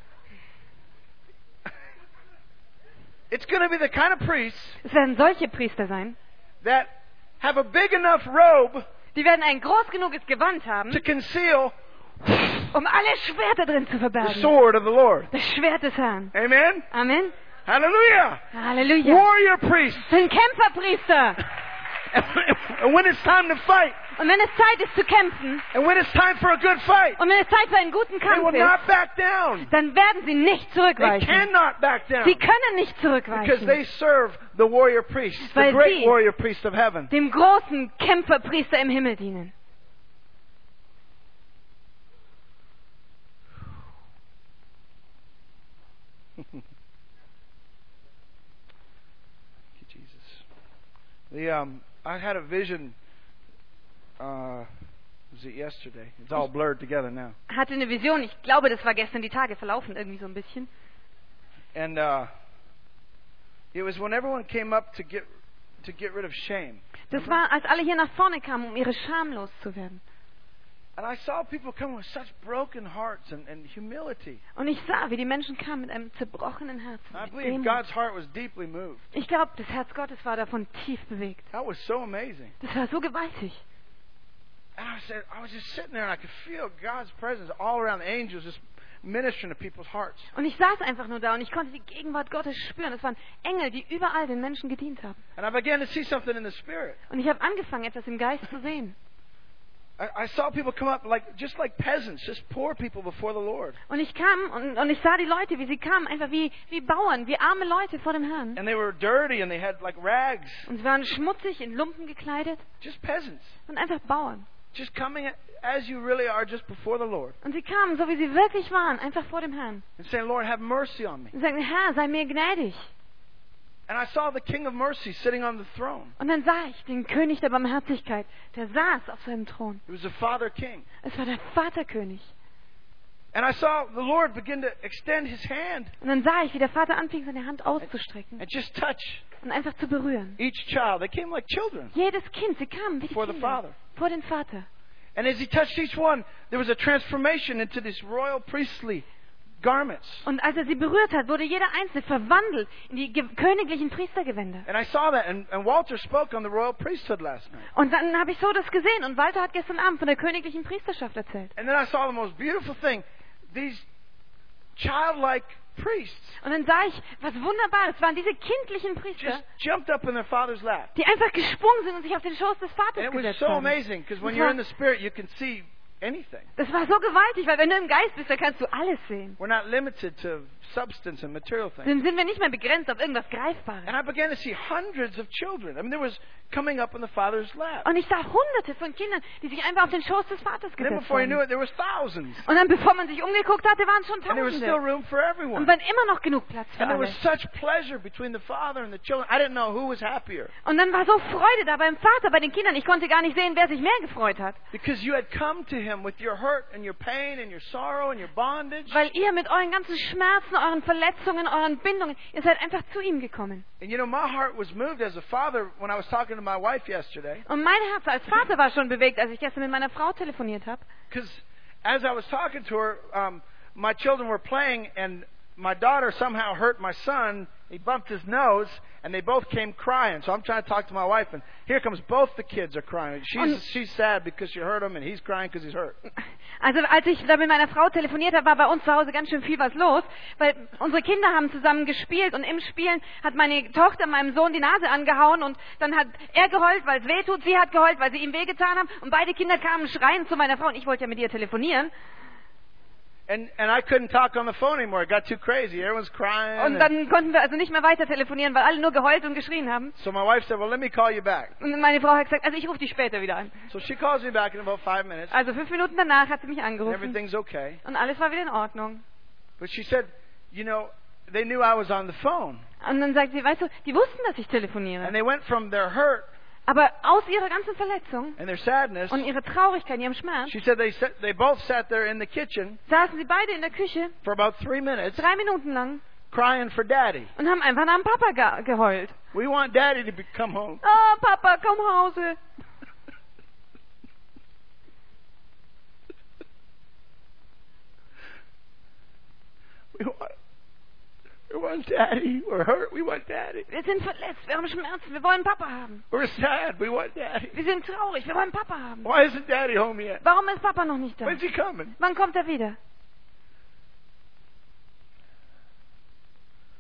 It's going to be the kind of priests Es werden solche Priester sein, that have a big enough robe die werden ein groß genuges Gewand haben, to conceal um alle Schwerter drin zu the verbergen. sword of the Lord. Das Schwert des Herrn. Amen? Amen. Hallelujah! Halleluja. Warrior priests. Das sind Kämpferpriester. And when it's time to fight, Und wenn es Zeit ist zu kämpfen and when it's time for a good fight, und wenn es Zeit für einen guten they will Kampf ist, not back down. dann werden sie nicht They zurückweichen. cannot back down Sie können nicht because zurückweichen. they serve the warrior priest, the Weil great sie- warrior priest of heaven. Dem großen Kämpferpriester im Himmel dienen. Thank you, Jesus. I had a vision. Was it yesterday? It's all blurred together now. Hatte eine Vision, ich glaube, das war gestern, die Tage verlaufen irgendwie so ein bisschen. And it was when everyone came up to get rid of shame. Das war, als alle hier nach vorne kamen, um ihre Scham loszuwerden. And I saw people come with such broken hearts and humility. Und ich sah, wie die Menschen kamen mit einem zerbrochenen Herzen. I mit believe Demut. God's heart was deeply moved. Ich glaube, das Herz Gottes war davon tief bewegt. That was so amazing. Das war so gewaltig. And I was just sitting there and I could feel God's presence all around, the angels just ministering to people's hearts. Und ich saß einfach nur da und ich konnte die Gegenwart Gottes spüren. Es waren Engel, die überall den Menschen gedient haben. And I began to see something in the spirit. Und ich habe angefangen, etwas im Geist zu sehen. I saw people come up just like peasants, just poor people before the Lord. Und ich kam und ich sah die Leute, wie sie kamen, einfach wie Bauern, wie arme Leute vor dem Herrn. And they were dirty and they had like rags. Und sie waren schmutzig, in Lumpen gekleidet Just peasants. und einfach Bauern. Just coming as you really are just before the Lord. Und sie kamen, so wie sie wirklich waren, einfach vor dem Herrn. And saying, Lord, have mercy on me. Und sagten, Herr, sei mir gnädig. And I saw the King of Mercy sitting on the throne. Und dann sah ich den König der Barmherzigkeit, der saß auf seinem Thron. It was the Father King. Es war der Vaterkönig. And I saw the Lord begin to extend his hand Und dann sah ich, wie der Vater anfing, seine Hand auszustrecken and just touch und einfach zu berühren. each child. They came like children Jedes Kind, sie kamen wie die before the Kinder Father. vor den Vater. And as he touched each one, there was a transformation into these royal priestly garments. Und als er sie berührt hat, wurde jeder Einzelne verwandelt in die königlichen Priestergewänder. And I saw that, and Walter spoke on the royal priesthood last night. Und dann habe ich so das gesehen und Walter hat gestern Abend von der königlichen Priesterschaft erzählt. And then I saw the most beautiful thing. These childlike priests Und dann sah ich, was wunderbar, es waren diese kindlichen Priester, just jumped up in their father's lap. die einfach gesprungen sind und sich auf den Schoß des And Vaters it was gesetzt so haben. amazing, because when Das you're war- in the Spirit, you can see anything. Das war so gewaltig, weil wenn du im Geist bist, dann kannst du alles sehen. We're not limited to substance and material things. Dann sind wir nicht mehr begrenzt auf irgendwas Greifbares. And I began to see hundreds of children. I mean, there was coming up in the father's lap. Und ich sah hunderte von Kindern, die sich einfach auf den Schoß des Vaters And then gesetzt before you knew haben. it, there was thousands. Und dann, bevor man sich umgeguckt hatte, waren es schon And there was still Tausende. room for everyone. Und dann immer noch genug Platz für And there alle. was such pleasure between the father and the children. I didn't know who was happier. Und dann war so Freude da beim Vater, bei den Kindern. Ich konnte gar nicht sehen, wer sich mehr gefreut hat. Because you had come to him with your hurt and your pain and your sorrow and your bondage. Weil ihr mit euren ganzen Schmerzen, euren Verletzungen, euren Bindungen, ihr seid einfach zu ihm gekommen. And you know, my heart was moved as a father when I was talking to my wife yesterday. Und mein Herz als Vater war schon bewegt, als ich gestern mit meiner Frau telefoniert habe. Because as I was talking to her, my children were playing and my daughter somehow hurt my son. He bumped his nose and they both came crying. So I'm trying to talk to my wife and here comes both the kids are crying. She's sad because she hurt him and he's crying because he's hurt. Also als ich da mit meiner Frau telefoniert habe, war bei uns zu Hause ganz schön viel was los, weil unsere Kinder haben zusammen gespielt und im Spielen hat meine Tochter meinem Sohn die Nase angehauen und dann hat er geheult, weil es weh tut, sie hat geheult, weil sie ihm wehgetan haben und beide Kinder kamen schreiend zu meiner Frau und ich wollte ja mit ihr telefonieren. And I couldn't talk on the phone anymore. It got too crazy. Everyone's crying. Und dann konnten wir also nicht mehr weiter telefonieren, weil alle nur geheult und geschrien haben. So my wife said, well, let me call you back. Und meine Frau hat gesagt, also ich rufe dich später wieder an. So she calls me back in about 5 minutes. Also 5 Minuten danach hat sie mich And angerufen everything's okay. und alles war wieder in Ordnung. But she said, you know, they knew I was on the phone. Und dann sagt sie, weißt du, die wussten, dass ich telefoniere. And they went from their hurt Aber aus ihrer ganzen Verletzung and their sadness. und ihrer Traurigkeit, ihrem Schmerz, She said they both sat there in the kitchen saßen sie beide in der Küche for about 3 minutes 3 Minuten lang crying for Daddy. und haben einfach nach dem Papa geheult. We want Daddy to come home. Oh, Papa, komm Hause. We want Daddy. We're hurt. We want Daddy. Wir sind verletzt, wir haben Schmerzen, wir wollen Papa haben. We're sad. We want Daddy. Wir sind traurig, wir wollen Papa haben. Why isn't Daddy home yet? Warum ist Papa noch nicht da? When's he coming? Wann kommt er wieder?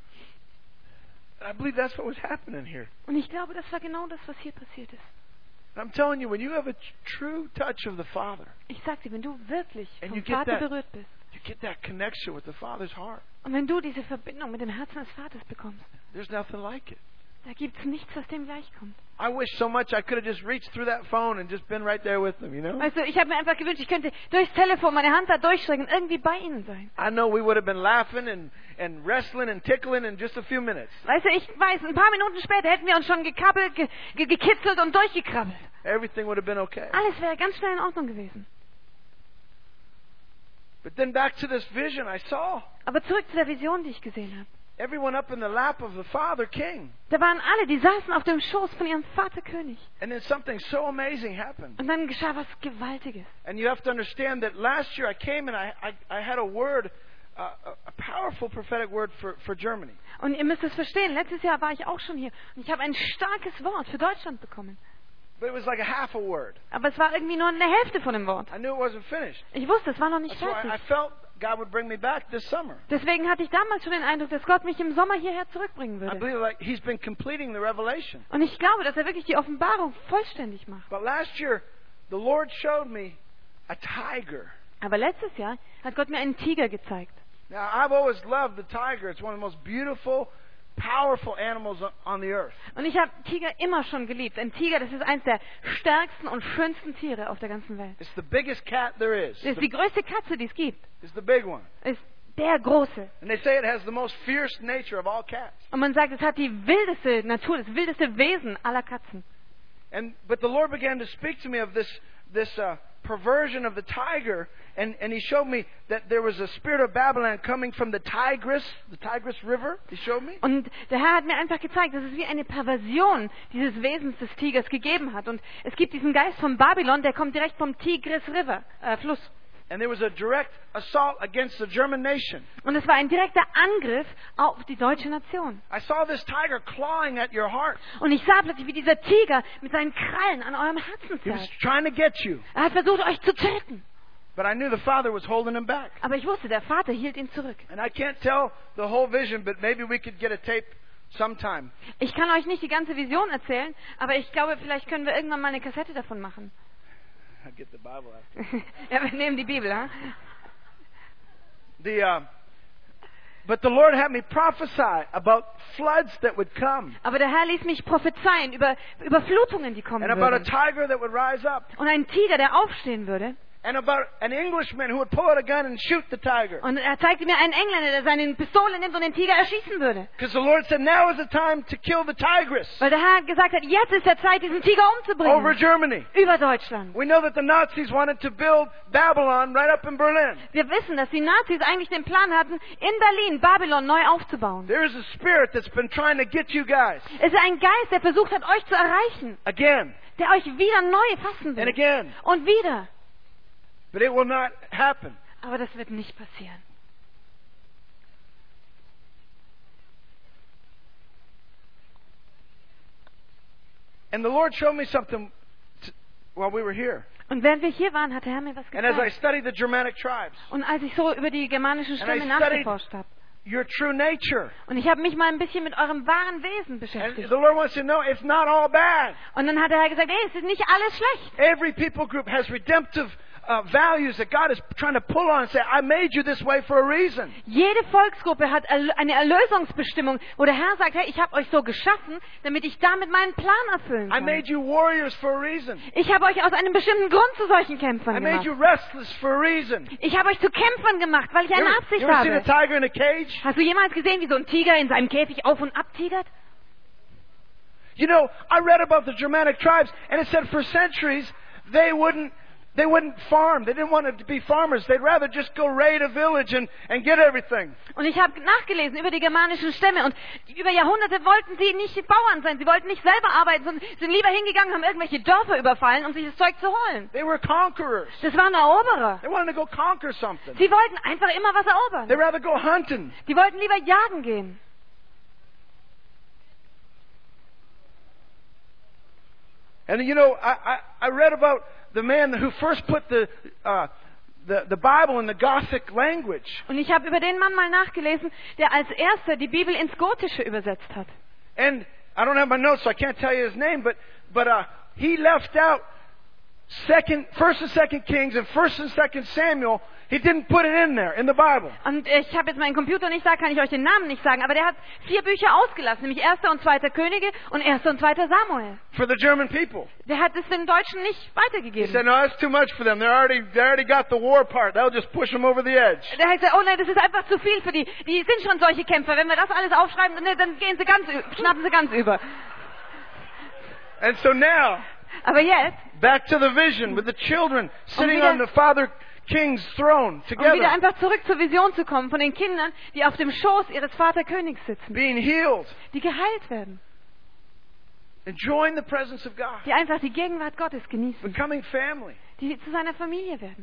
And I believe that's what was happening here. Und ich glaube, das war genau das, was hier passiert ist. I'm telling you, when you have a true touch of the Father, Ich sag dir, wenn du wirklich And you vom get Vater that- berührt bist you get that connection with the Father's heart. und wenn du diese Verbindung mit dem Herzen des Vaters bekommst, There's nothing like it. da gibt's nichts, was dem gleichkommt. I wish so much I could have just reached through that phone and just been right there with them, you know? Weißt du, ich habe mir einfach gewünscht, ich könnte durchs Telefon meine Hand da durchstrecken und irgendwie bei ihnen sein. I know we would have been laughing and wrestling and tickling in just a few minutes. Weißt du, ich weiß, ein paar Minuten später hätten wir uns schon gekabbelt, gekitzelt und durchgekrabbelt. Everything would have been okay. Alles wäre ganz schnell in Ordnung gewesen. But then back to this vision I saw. Aber zurück zu der Vision, die ich gesehen habe. Everyone up in the lap of the Father King. Da waren alle, die saßen auf dem Schoß von ihrem Vater König. And then something so amazing happened. Und dann geschah was Gewaltiges. And you have to understand that last year I came and I had a word, a powerful prophetic word for Germany. Und ihr müsst es verstehen, letztes Jahr war ich auch schon hier und ich habe ein starkes Wort für Deutschland bekommen. But it was like a half a word. Aber es war irgendwie nur eine Hälfte von dem Wort. I knew it wasn't finished. Ich wusste, es war noch nicht So I fertig. felt God would bring me back this summer. Deswegen hatte ich damals schon den Eindruck, dass Gott mich im Sommer hierher zurückbringen I würde. believe like He's been completing the revelation. Und ich glaube, dass er wirklich die Offenbarung vollständig macht. But last year, the Lord showed me a tiger. Aber letztes Jahr hat Gott mir einen Tiger gezeigt. Now, I've always loved the tiger. It's one of the most beautiful, powerful animals on the earth. Und ich habe Tiger immer schon geliebt. Ein Tiger, das ist eines der stärksten und schönsten Tiere auf der ganzen Welt. It's the biggest cat there is. Das ist die größte Katze, die es gibt. It's the big one. Ist der große. And they say it has the most fierce nature of all cats. Und man sagt, es hat die wildeste Natur, das wildeste Wesen aller Katzen. But the Lord began to speak to me of this perversion of the tiger, and He showed me that there was a spirit of Babylon coming from the Tigris River. He showed me. Und der Herr hat mir einfach gezeigt, dass es wie eine Perversion dieses Wesens des Tigers gegeben hat. Und es gibt diesen Geist von Babylon, der kommt direkt vom Tigris River, Fluss. And there was a direct assault against the German nation. Und es war ein direkter Angriff auf die deutsche Nation. I saw this tiger clawing at your heart. Und ich sah plötzlich, wie dieser Tiger mit seinen Krallen an eurem Herzen He was zerrt. trying to get you. Er hat versucht, euch zu töten. But I knew the Father was holding him back. Aber ich wusste, der Vater hielt ihn zurück. And I can't tell the whole vision, but maybe we could get a tape sometime. Ich kann euch nicht die ganze Vision erzählen, aber ich glaube, vielleicht können wir irgendwann mal eine Kassette davon machen. I'll get the Bible out. Ja, wir nehmen die Bibel, ha? But the Lord had me prophesy about floods that would come. Aber der Herr ließ mich prophezeien über Überflutungen, die kommen And about a würden. tiger that would rise up. Und ein Tiger, der aufstehen würde. And about an Englishman who would pull out a gun and shoot the tiger. Und er zeigte mir einen Engländer, der seine Pistole nimmt und den Tiger erschießen würde. Because the Lord said, now is the time to kill the tigress Weil der Herr gesagt hat, jetzt ist der Zeit, diesen Tiger over umzubringen. Germany. Über Deutschland. We know that the Nazis wanted to build Babylon right up in Berlin. Wir wissen, dass die Nazis eigentlich den Plan hatten, in Berlin Babylon neu aufzubauen. There is a spirit that's been trying to get you guys Es ist ein Geist, der versucht hat, euch zu erreichen. again Der euch wieder neu fassen and will. again. Und wieder. But it will not happen. Aber das wird nicht passieren. And the Lord showed me something while we were here. Und während wir hier waren, hat der Herr mir was And as I gezeigt. studied the Germanic tribes, Und als ich so über die germanischen And I Stämme studied- nachgeforscht habe. your true nature. Und ich habe mich mal ein bisschen mit eurem wahren Wesen And beschäftigt. the Lord wants you to know it's not all bad. Und dann hat der Herr gesagt, hey, es ist nicht alles schlecht. Every people group has redemptive values that God is trying to pull on and say, I made you this way for a reason. Jede Volksgruppe hat eine Erlösungsbestimmung, wo der Herr sagt, hey, ich habe euch so geschaffen, damit ich damit meinen Plan erfüllen I kann. made you warriors for a reason. Ich habe euch aus einem bestimmten Grund zu solchen I Kämpfern made gemacht. you restless for a reason. Ich habe euch zu Kämpfern gemacht, weil ich You eine ever, Absicht you ever seen a habe. tiger in a cage? Hast du jemals gesehen, wie so ein Tiger in seinem Käfig auf und ab tigert? You know, I read about the Germanic tribes, and it said for centuries they wouldn't farm. They didn't want to be farmers. They'd rather just go raid a village and get everything. Und ich habe nachgelesen über die germanischen Stämme und über Jahrhunderte wollten sie nicht Bauern sein. Sie wollten nicht selber arbeiten, sondern sind lieber hingegangen, haben irgendwelche Dörfer überfallen, um sich das Zeug zu holen. They were conquerors. Das waren Eroberer. They wanted to go conquer something. Sie wollten einfach immer was erobern. They'd rather go hunting. Die wollten lieber jagen gehen. And you know, I read about the man who first put the Bible in the Gothic language. Und ich habe über den Mann mal nachgelesen, der als erster die Bibel ins Gotische übersetzt hat. And I don't have my notes, so I can't tell you his name, but he left out First and Second Kings and First and Second Samuel. He didn't put it in there in the Bible. Und ich habe jetzt meinen Computer nicht da, kann ich euch den Namen nicht sagen, aber der hat 4 Bücher ausgelassen, nämlich 1. und 2. Könige und 1. und 2. Samuel. For the German people. Der hat es den Deutschen nicht He weitergegeben. said, no, that's too much for them. They already got the war part. That'll just push them over the edge. Der hat gesagt, oh nein, das ist einfach zu viel für die. Die sind schon solche Kämpfer. Wenn wir das alles aufschreiben, dann gehen sie schnappen sie ganz über. And so now, Aber jetzt, back to the vision with the children sitting wieder- on the Father King's throne um wieder together, einfach zurück zur Vision zu kommen von den Kindern, die auf dem Schoß ihres Vaterkönigs sitzen, being healed, die geheilt werden, enjoying the presence of God, die einfach die Gegenwart Gottes genießen, becoming family. die zu seiner Familie werden.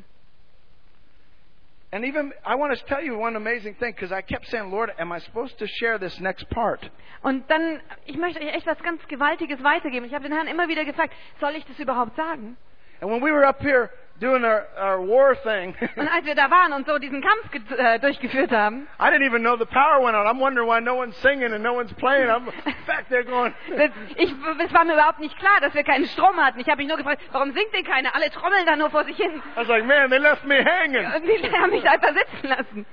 And even, I want to tell you one amazing thing, because I kept saying, Lord, am I supposed to share this next part? Und dann, ich möchte euch echt was ganz Gewaltiges weitergeben. Ich habe den Herrn immer wieder gefragt, soll ich das überhaupt sagen? And when we were up here doing our war thing, Und als wir da waren und so diesen Kampf durchgeführt haben, I didn't even know the power went out. I'm wondering why no one's singing and no one's playing. I'm back there going, es war mir überhaupt nicht klar, dass wir keinen Strom hatten. Ich habe mich nur gefragt, warum singt denn keiner? Alle trommeln da nur vor sich hin. I was like, man, they left me hanging. Und die haben mich einfach sitzen lassen.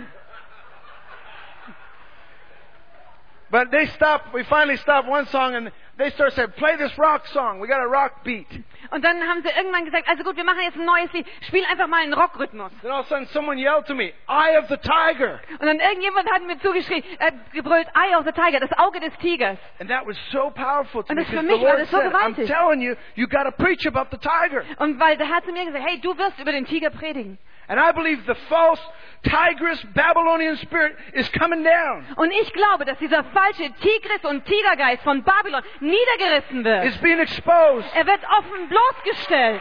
But we finally stopped one song and they started saying, play this rock song. We got a rock beat. Und dann haben sie irgendwann gesagt, also gut, wir machen jetzt ein neues Lied. Spiel einfach mal einen Rockrhythmus. Then all of a sudden someone yelled to me, Eye of the Tiger. Und dann irgendjemand hat mir zugeschrien, gebrüllt, Eye of the Tiger, das Auge des Tigers. And that was so powerful to Und me das für because the mich war Lord das so said, I'm gewaltig. telling you, you got to preach about the tiger. Und weil der Herr zu mir gesagt, hey, du wirst über den Tiger predigen. And I believe the false tigress Babylonian spirit is coming down. Und ich glaube, dass dieser falsche Tigris- und Tigergeist von Babylon niedergerissen wird. It's being exposed. Er wird offen bloßgestellt.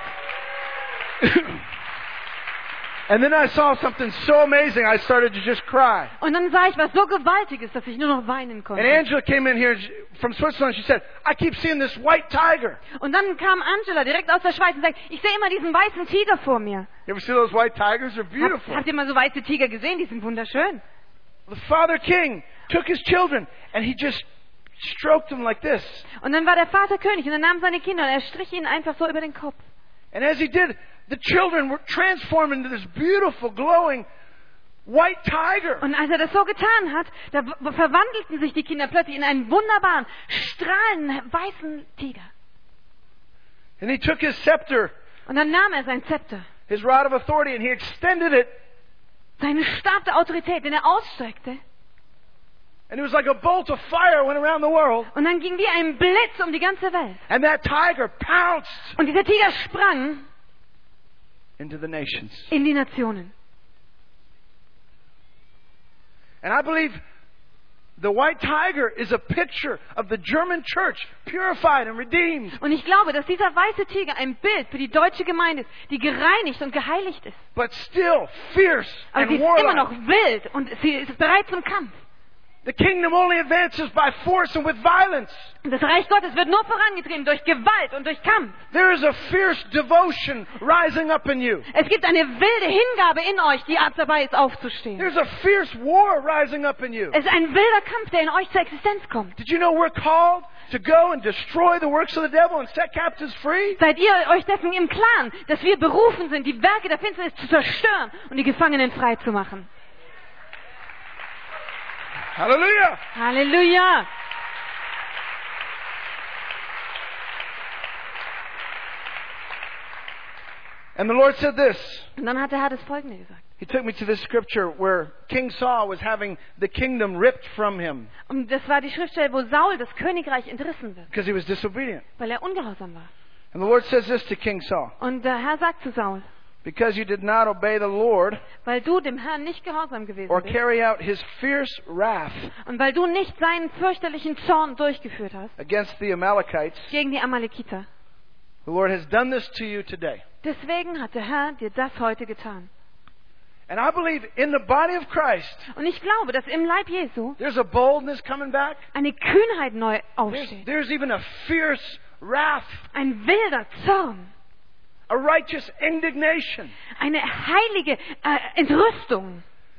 And then I saw something so amazing, I started to just cry. Und dann sah ich was so Gewaltiges, dass ich nur noch weinen And konnte. Angela came in here from Switzerland. She said, I keep seeing this white tiger. Und dann kam Angela direkt aus der Schweiz und sagte, ich sehe immer diesen weißen Tiger vor mir. You ever see those white tigers? They're beautiful. Habt ihr mal so weiße Tiger gesehen? Die sind wunderschön. The Father King took his children and he just stroked them like this. Und dann war der Vater König und er nahm seine Kinder und er strich ihnen einfach so über den Kopf. And as he did, the children were transformed into this beautiful, glowing white tiger. Und als er das so getan hat, da verwandelten sich die Kinder plötzlich in einen wunderbaren, strahlenden, weißen Tiger. And he took his scepter, Und dann nahm er sein Zepter, his rod of authority, and he extended it. seinen Stab der Autorität, den er ausstreckte. And it was like a bolt of fire went around the world. Und dann ging wie ein Blitz um die ganze Welt. And that tiger pounced Und dieser Tiger sprang into the nations. in die Nationen. And I believe the white tiger is a picture of the German church, purified and redeemed. Und ich glaube, dass dieser weiße Tiger ein Bild für die deutsche Gemeinde ist, die gereinigt und geheiligt ist. But still fierce Aber and sie ist immer noch warlike. wild und sie ist bereit zum Kampf. The kingdom only advances by force and with violence. Und das Reich Gottes wird nur vorangetrieben durch Gewalt und durch Kampf. There is a fierce devotion rising up in you. Es gibt eine wilde Hingabe in euch, die dabei ist aufzustehen. There's a fierce war rising up in you. Es ist ein wilder Kampf, der in euch zur Existenz kommt. Did you know we're called to go and destroy the works of the devil and set captives free? Seid ihr euch dessen im Klaren, dass wir berufen sind, die Werke der Finsternis zu zerstören und die Gefangenen frei zu machen? Hallelujah! Halleluja! And the Lord said this. Und dann hat der Herr das Folgende gesagt. He took me to this scripture where King Saul was having the kingdom ripped from him Und das war die Schriftstelle, wo Saul das Königreich entrissen wird, because he was disobedient. weil er ungehorsam war. And the Lord says this to King Saul. Und der Herr sagt zu Saul, Because you did not obey the Lord weil du dem Herrn nicht gehorsam gewesen or bist carry out his fierce wrath und weil du nicht seinen fürchterlichen Zorn durchgeführt hast against the Amalekites, gegen die Amalekiter. the Lord has done this to you today. Deswegen hat der Herr dir das heute getan. And I believe in the body of Christ, Und ich glaube, dass im Leib Jesu there's a boldness coming back. eine Kühnheit neu aufsteht. There's even a fierce wrath, Ein wilder Zorn. a righteous indignation. Eine heilige Entrüstung.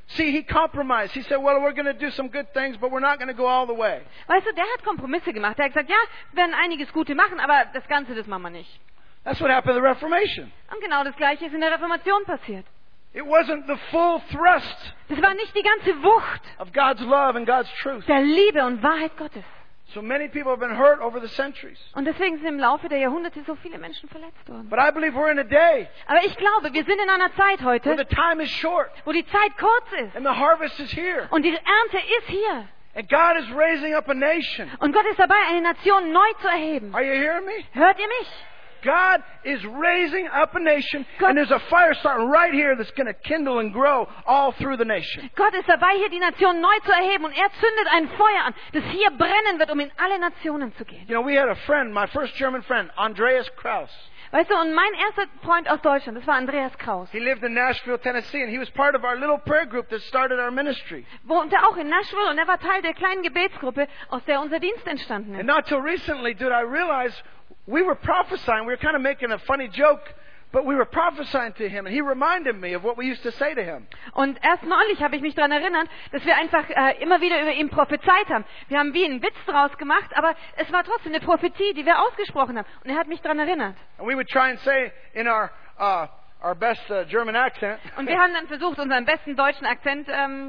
See, he compromised. He said, well, we're going to do some good things, but we're not going to go all the way. Weißt du, der hat Kompromisse gemacht. Der hat gesagt, ja, wir werden einiges Gute machen, aber das Ganze, das machen wir nicht. That's what happened in the Reformation. Und genau das Gleiche ist in der Reformation passiert. It wasn't the full thrust Das war nicht die ganze Wucht of God's love and God's truth. der Liebe und Wahrheit Gottes. So many people have been hurt over the centuries. Und deswegen sind im Laufe der Jahrhunderte so viele Menschen verletzt worden. But I believe we're in a day Aber ich glaube, wir sind in einer Zeit where heute, the time is short wo die Zeit kurz ist. and the harvest is here. Und die Ernte ist hier. And God is raising up a nation. Und Gott ist dabei, eine Nation neu zu erheben. Are you hearing me? Hört ihr mich? God is raising up a nation, Gott- and there's a fire starting right here that's going to kindle and grow all through the nation. Gott ist dabei, hier die Nation neu zu erheben. Und er zündet ein Feuer an, das hier brennen wird, um in alle Nationen zu gehen. You know, we had a friend, my first German friend, Andreas Kraus. Weißt du, und mein erster Freund aus Deutschland, das war Andreas Kraus. He lived in Nashville, Tennessee, and he was part of our little prayer group that started our ministry. Wohnte auch in Nashville und er war Teil der kleinen Gebetsgruppe, aus der unser Dienst entstanden And ist. not till recently did I realize we were prophesying. We were kind of making a funny joke, but we were prophesying to him, and he reminded me of what we used to say to him. Und erst neulich habe ich mich daran erinnert, dass wir einfach immer wieder über ihn prophezeit haben. Wir haben wie einen Witz draus gemacht, aber es war trotzdem eine Prophetie, die wir ausgesprochen haben. Und er hat mich daran erinnert. And we would try and say in our best German accent, Und wir haben dann versucht, unseren besten deutschen Akzent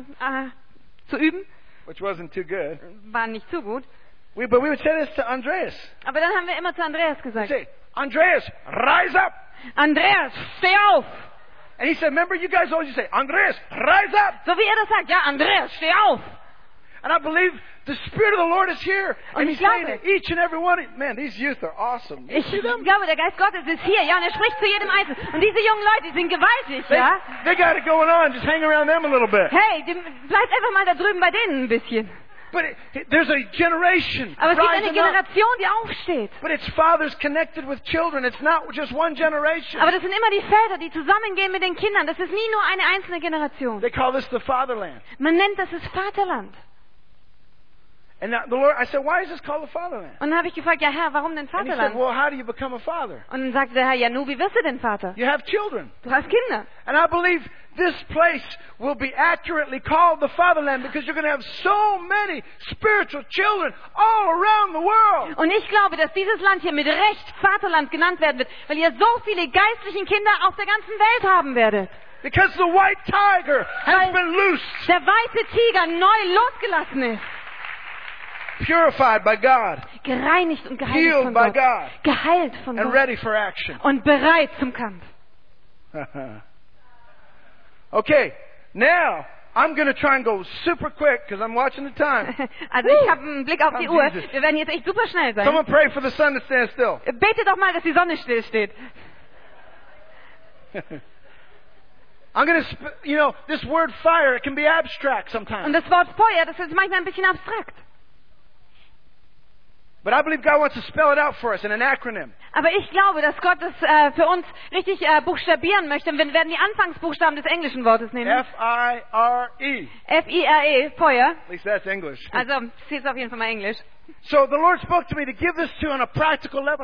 zu üben. which wasn't too good. War nicht so gut. But we would say this to Andreas. Aber dann haben wir immer zu Andreas We'd gesagt, say, Andreas, rise up. Andreas, steh auf! And he said, remember, you guys always say, Andreas, rise up. So wie er das sagt, ja, Andreas, steh auf! And I believe the Spirit of the Lord is here. Und And ich he's saying glaube- to each and every one. Man, these youth are awesome. You Ich see them? glaube, der Geist Gottes ist hier, ja, und er spricht zu jedem Einzelnen. Und diese jungen Leute, die sind gewaltig, ja? They got it going on. Just hang around them a little bit. Hey, bleibt einfach mal da drüben bei denen ein bisschen. But there's a generation Aber es gibt eine rising up. Generation, die aufsteht. But it's fathers connected with children. It's not just one generation. Aber das sind immer die Väter, die zusammengehen mit den Kindern. Das ist nie nur eine einzelne Generation. They call this the fatherland. Man nennt das das Vaterland. And now the Lord, I said, why is this called the fatherland? Und dann habe ich gefragt, ja Herr, warum denn And he said, Vaterland? well, how do you become a father? Und dann sagte der Herr, ja nu, wie wirst du denn Vater? You have children. Du hast Kinder. And I believe this place will be accurately called the fatherland because you're going to have so many spiritual children all around the world. Und ich glaube, dass dieses Land hier mit Recht Vaterland genannt werden wird, weil ihr so viele geistlichen Kinder auf der ganzen Welt haben werdet. Because the white tiger has Weil- been loosed, Der weiße Tiger neu losgelassen ist. purified by God, Gereinigt und geheilt healed von by Gott. God, Geheilt von and Gott. ready for action. Und bereit zum Kampf. Okay, now I'm going to try and go super quick because I'm watching the time. Also ich habe einen Blick auf die Oh, Uhr. Jesus. Wir werden jetzt echt super schnell sein. Someone pray for the sun to stand still. Bete doch mal, dass die Sonne still steht. I'm going to, this word fire, it can be abstract Und sometimes. das Wort Feuer, das ist manchmal ein bisschen abstrakt. But I believe God wants to spell it out for us in an acronym. Aber ich glaube, dass Gott das für uns richtig buchstabieren möchte. Wir werden die Anfangsbuchstaben des englischen Wortes nehmen. F-I-R-E. F-I-R-E, Feuer. At least that's English. Also, sie ist auf jeden Fall mal Englisch. So the Lord spoke to me to give this to you on a practical level.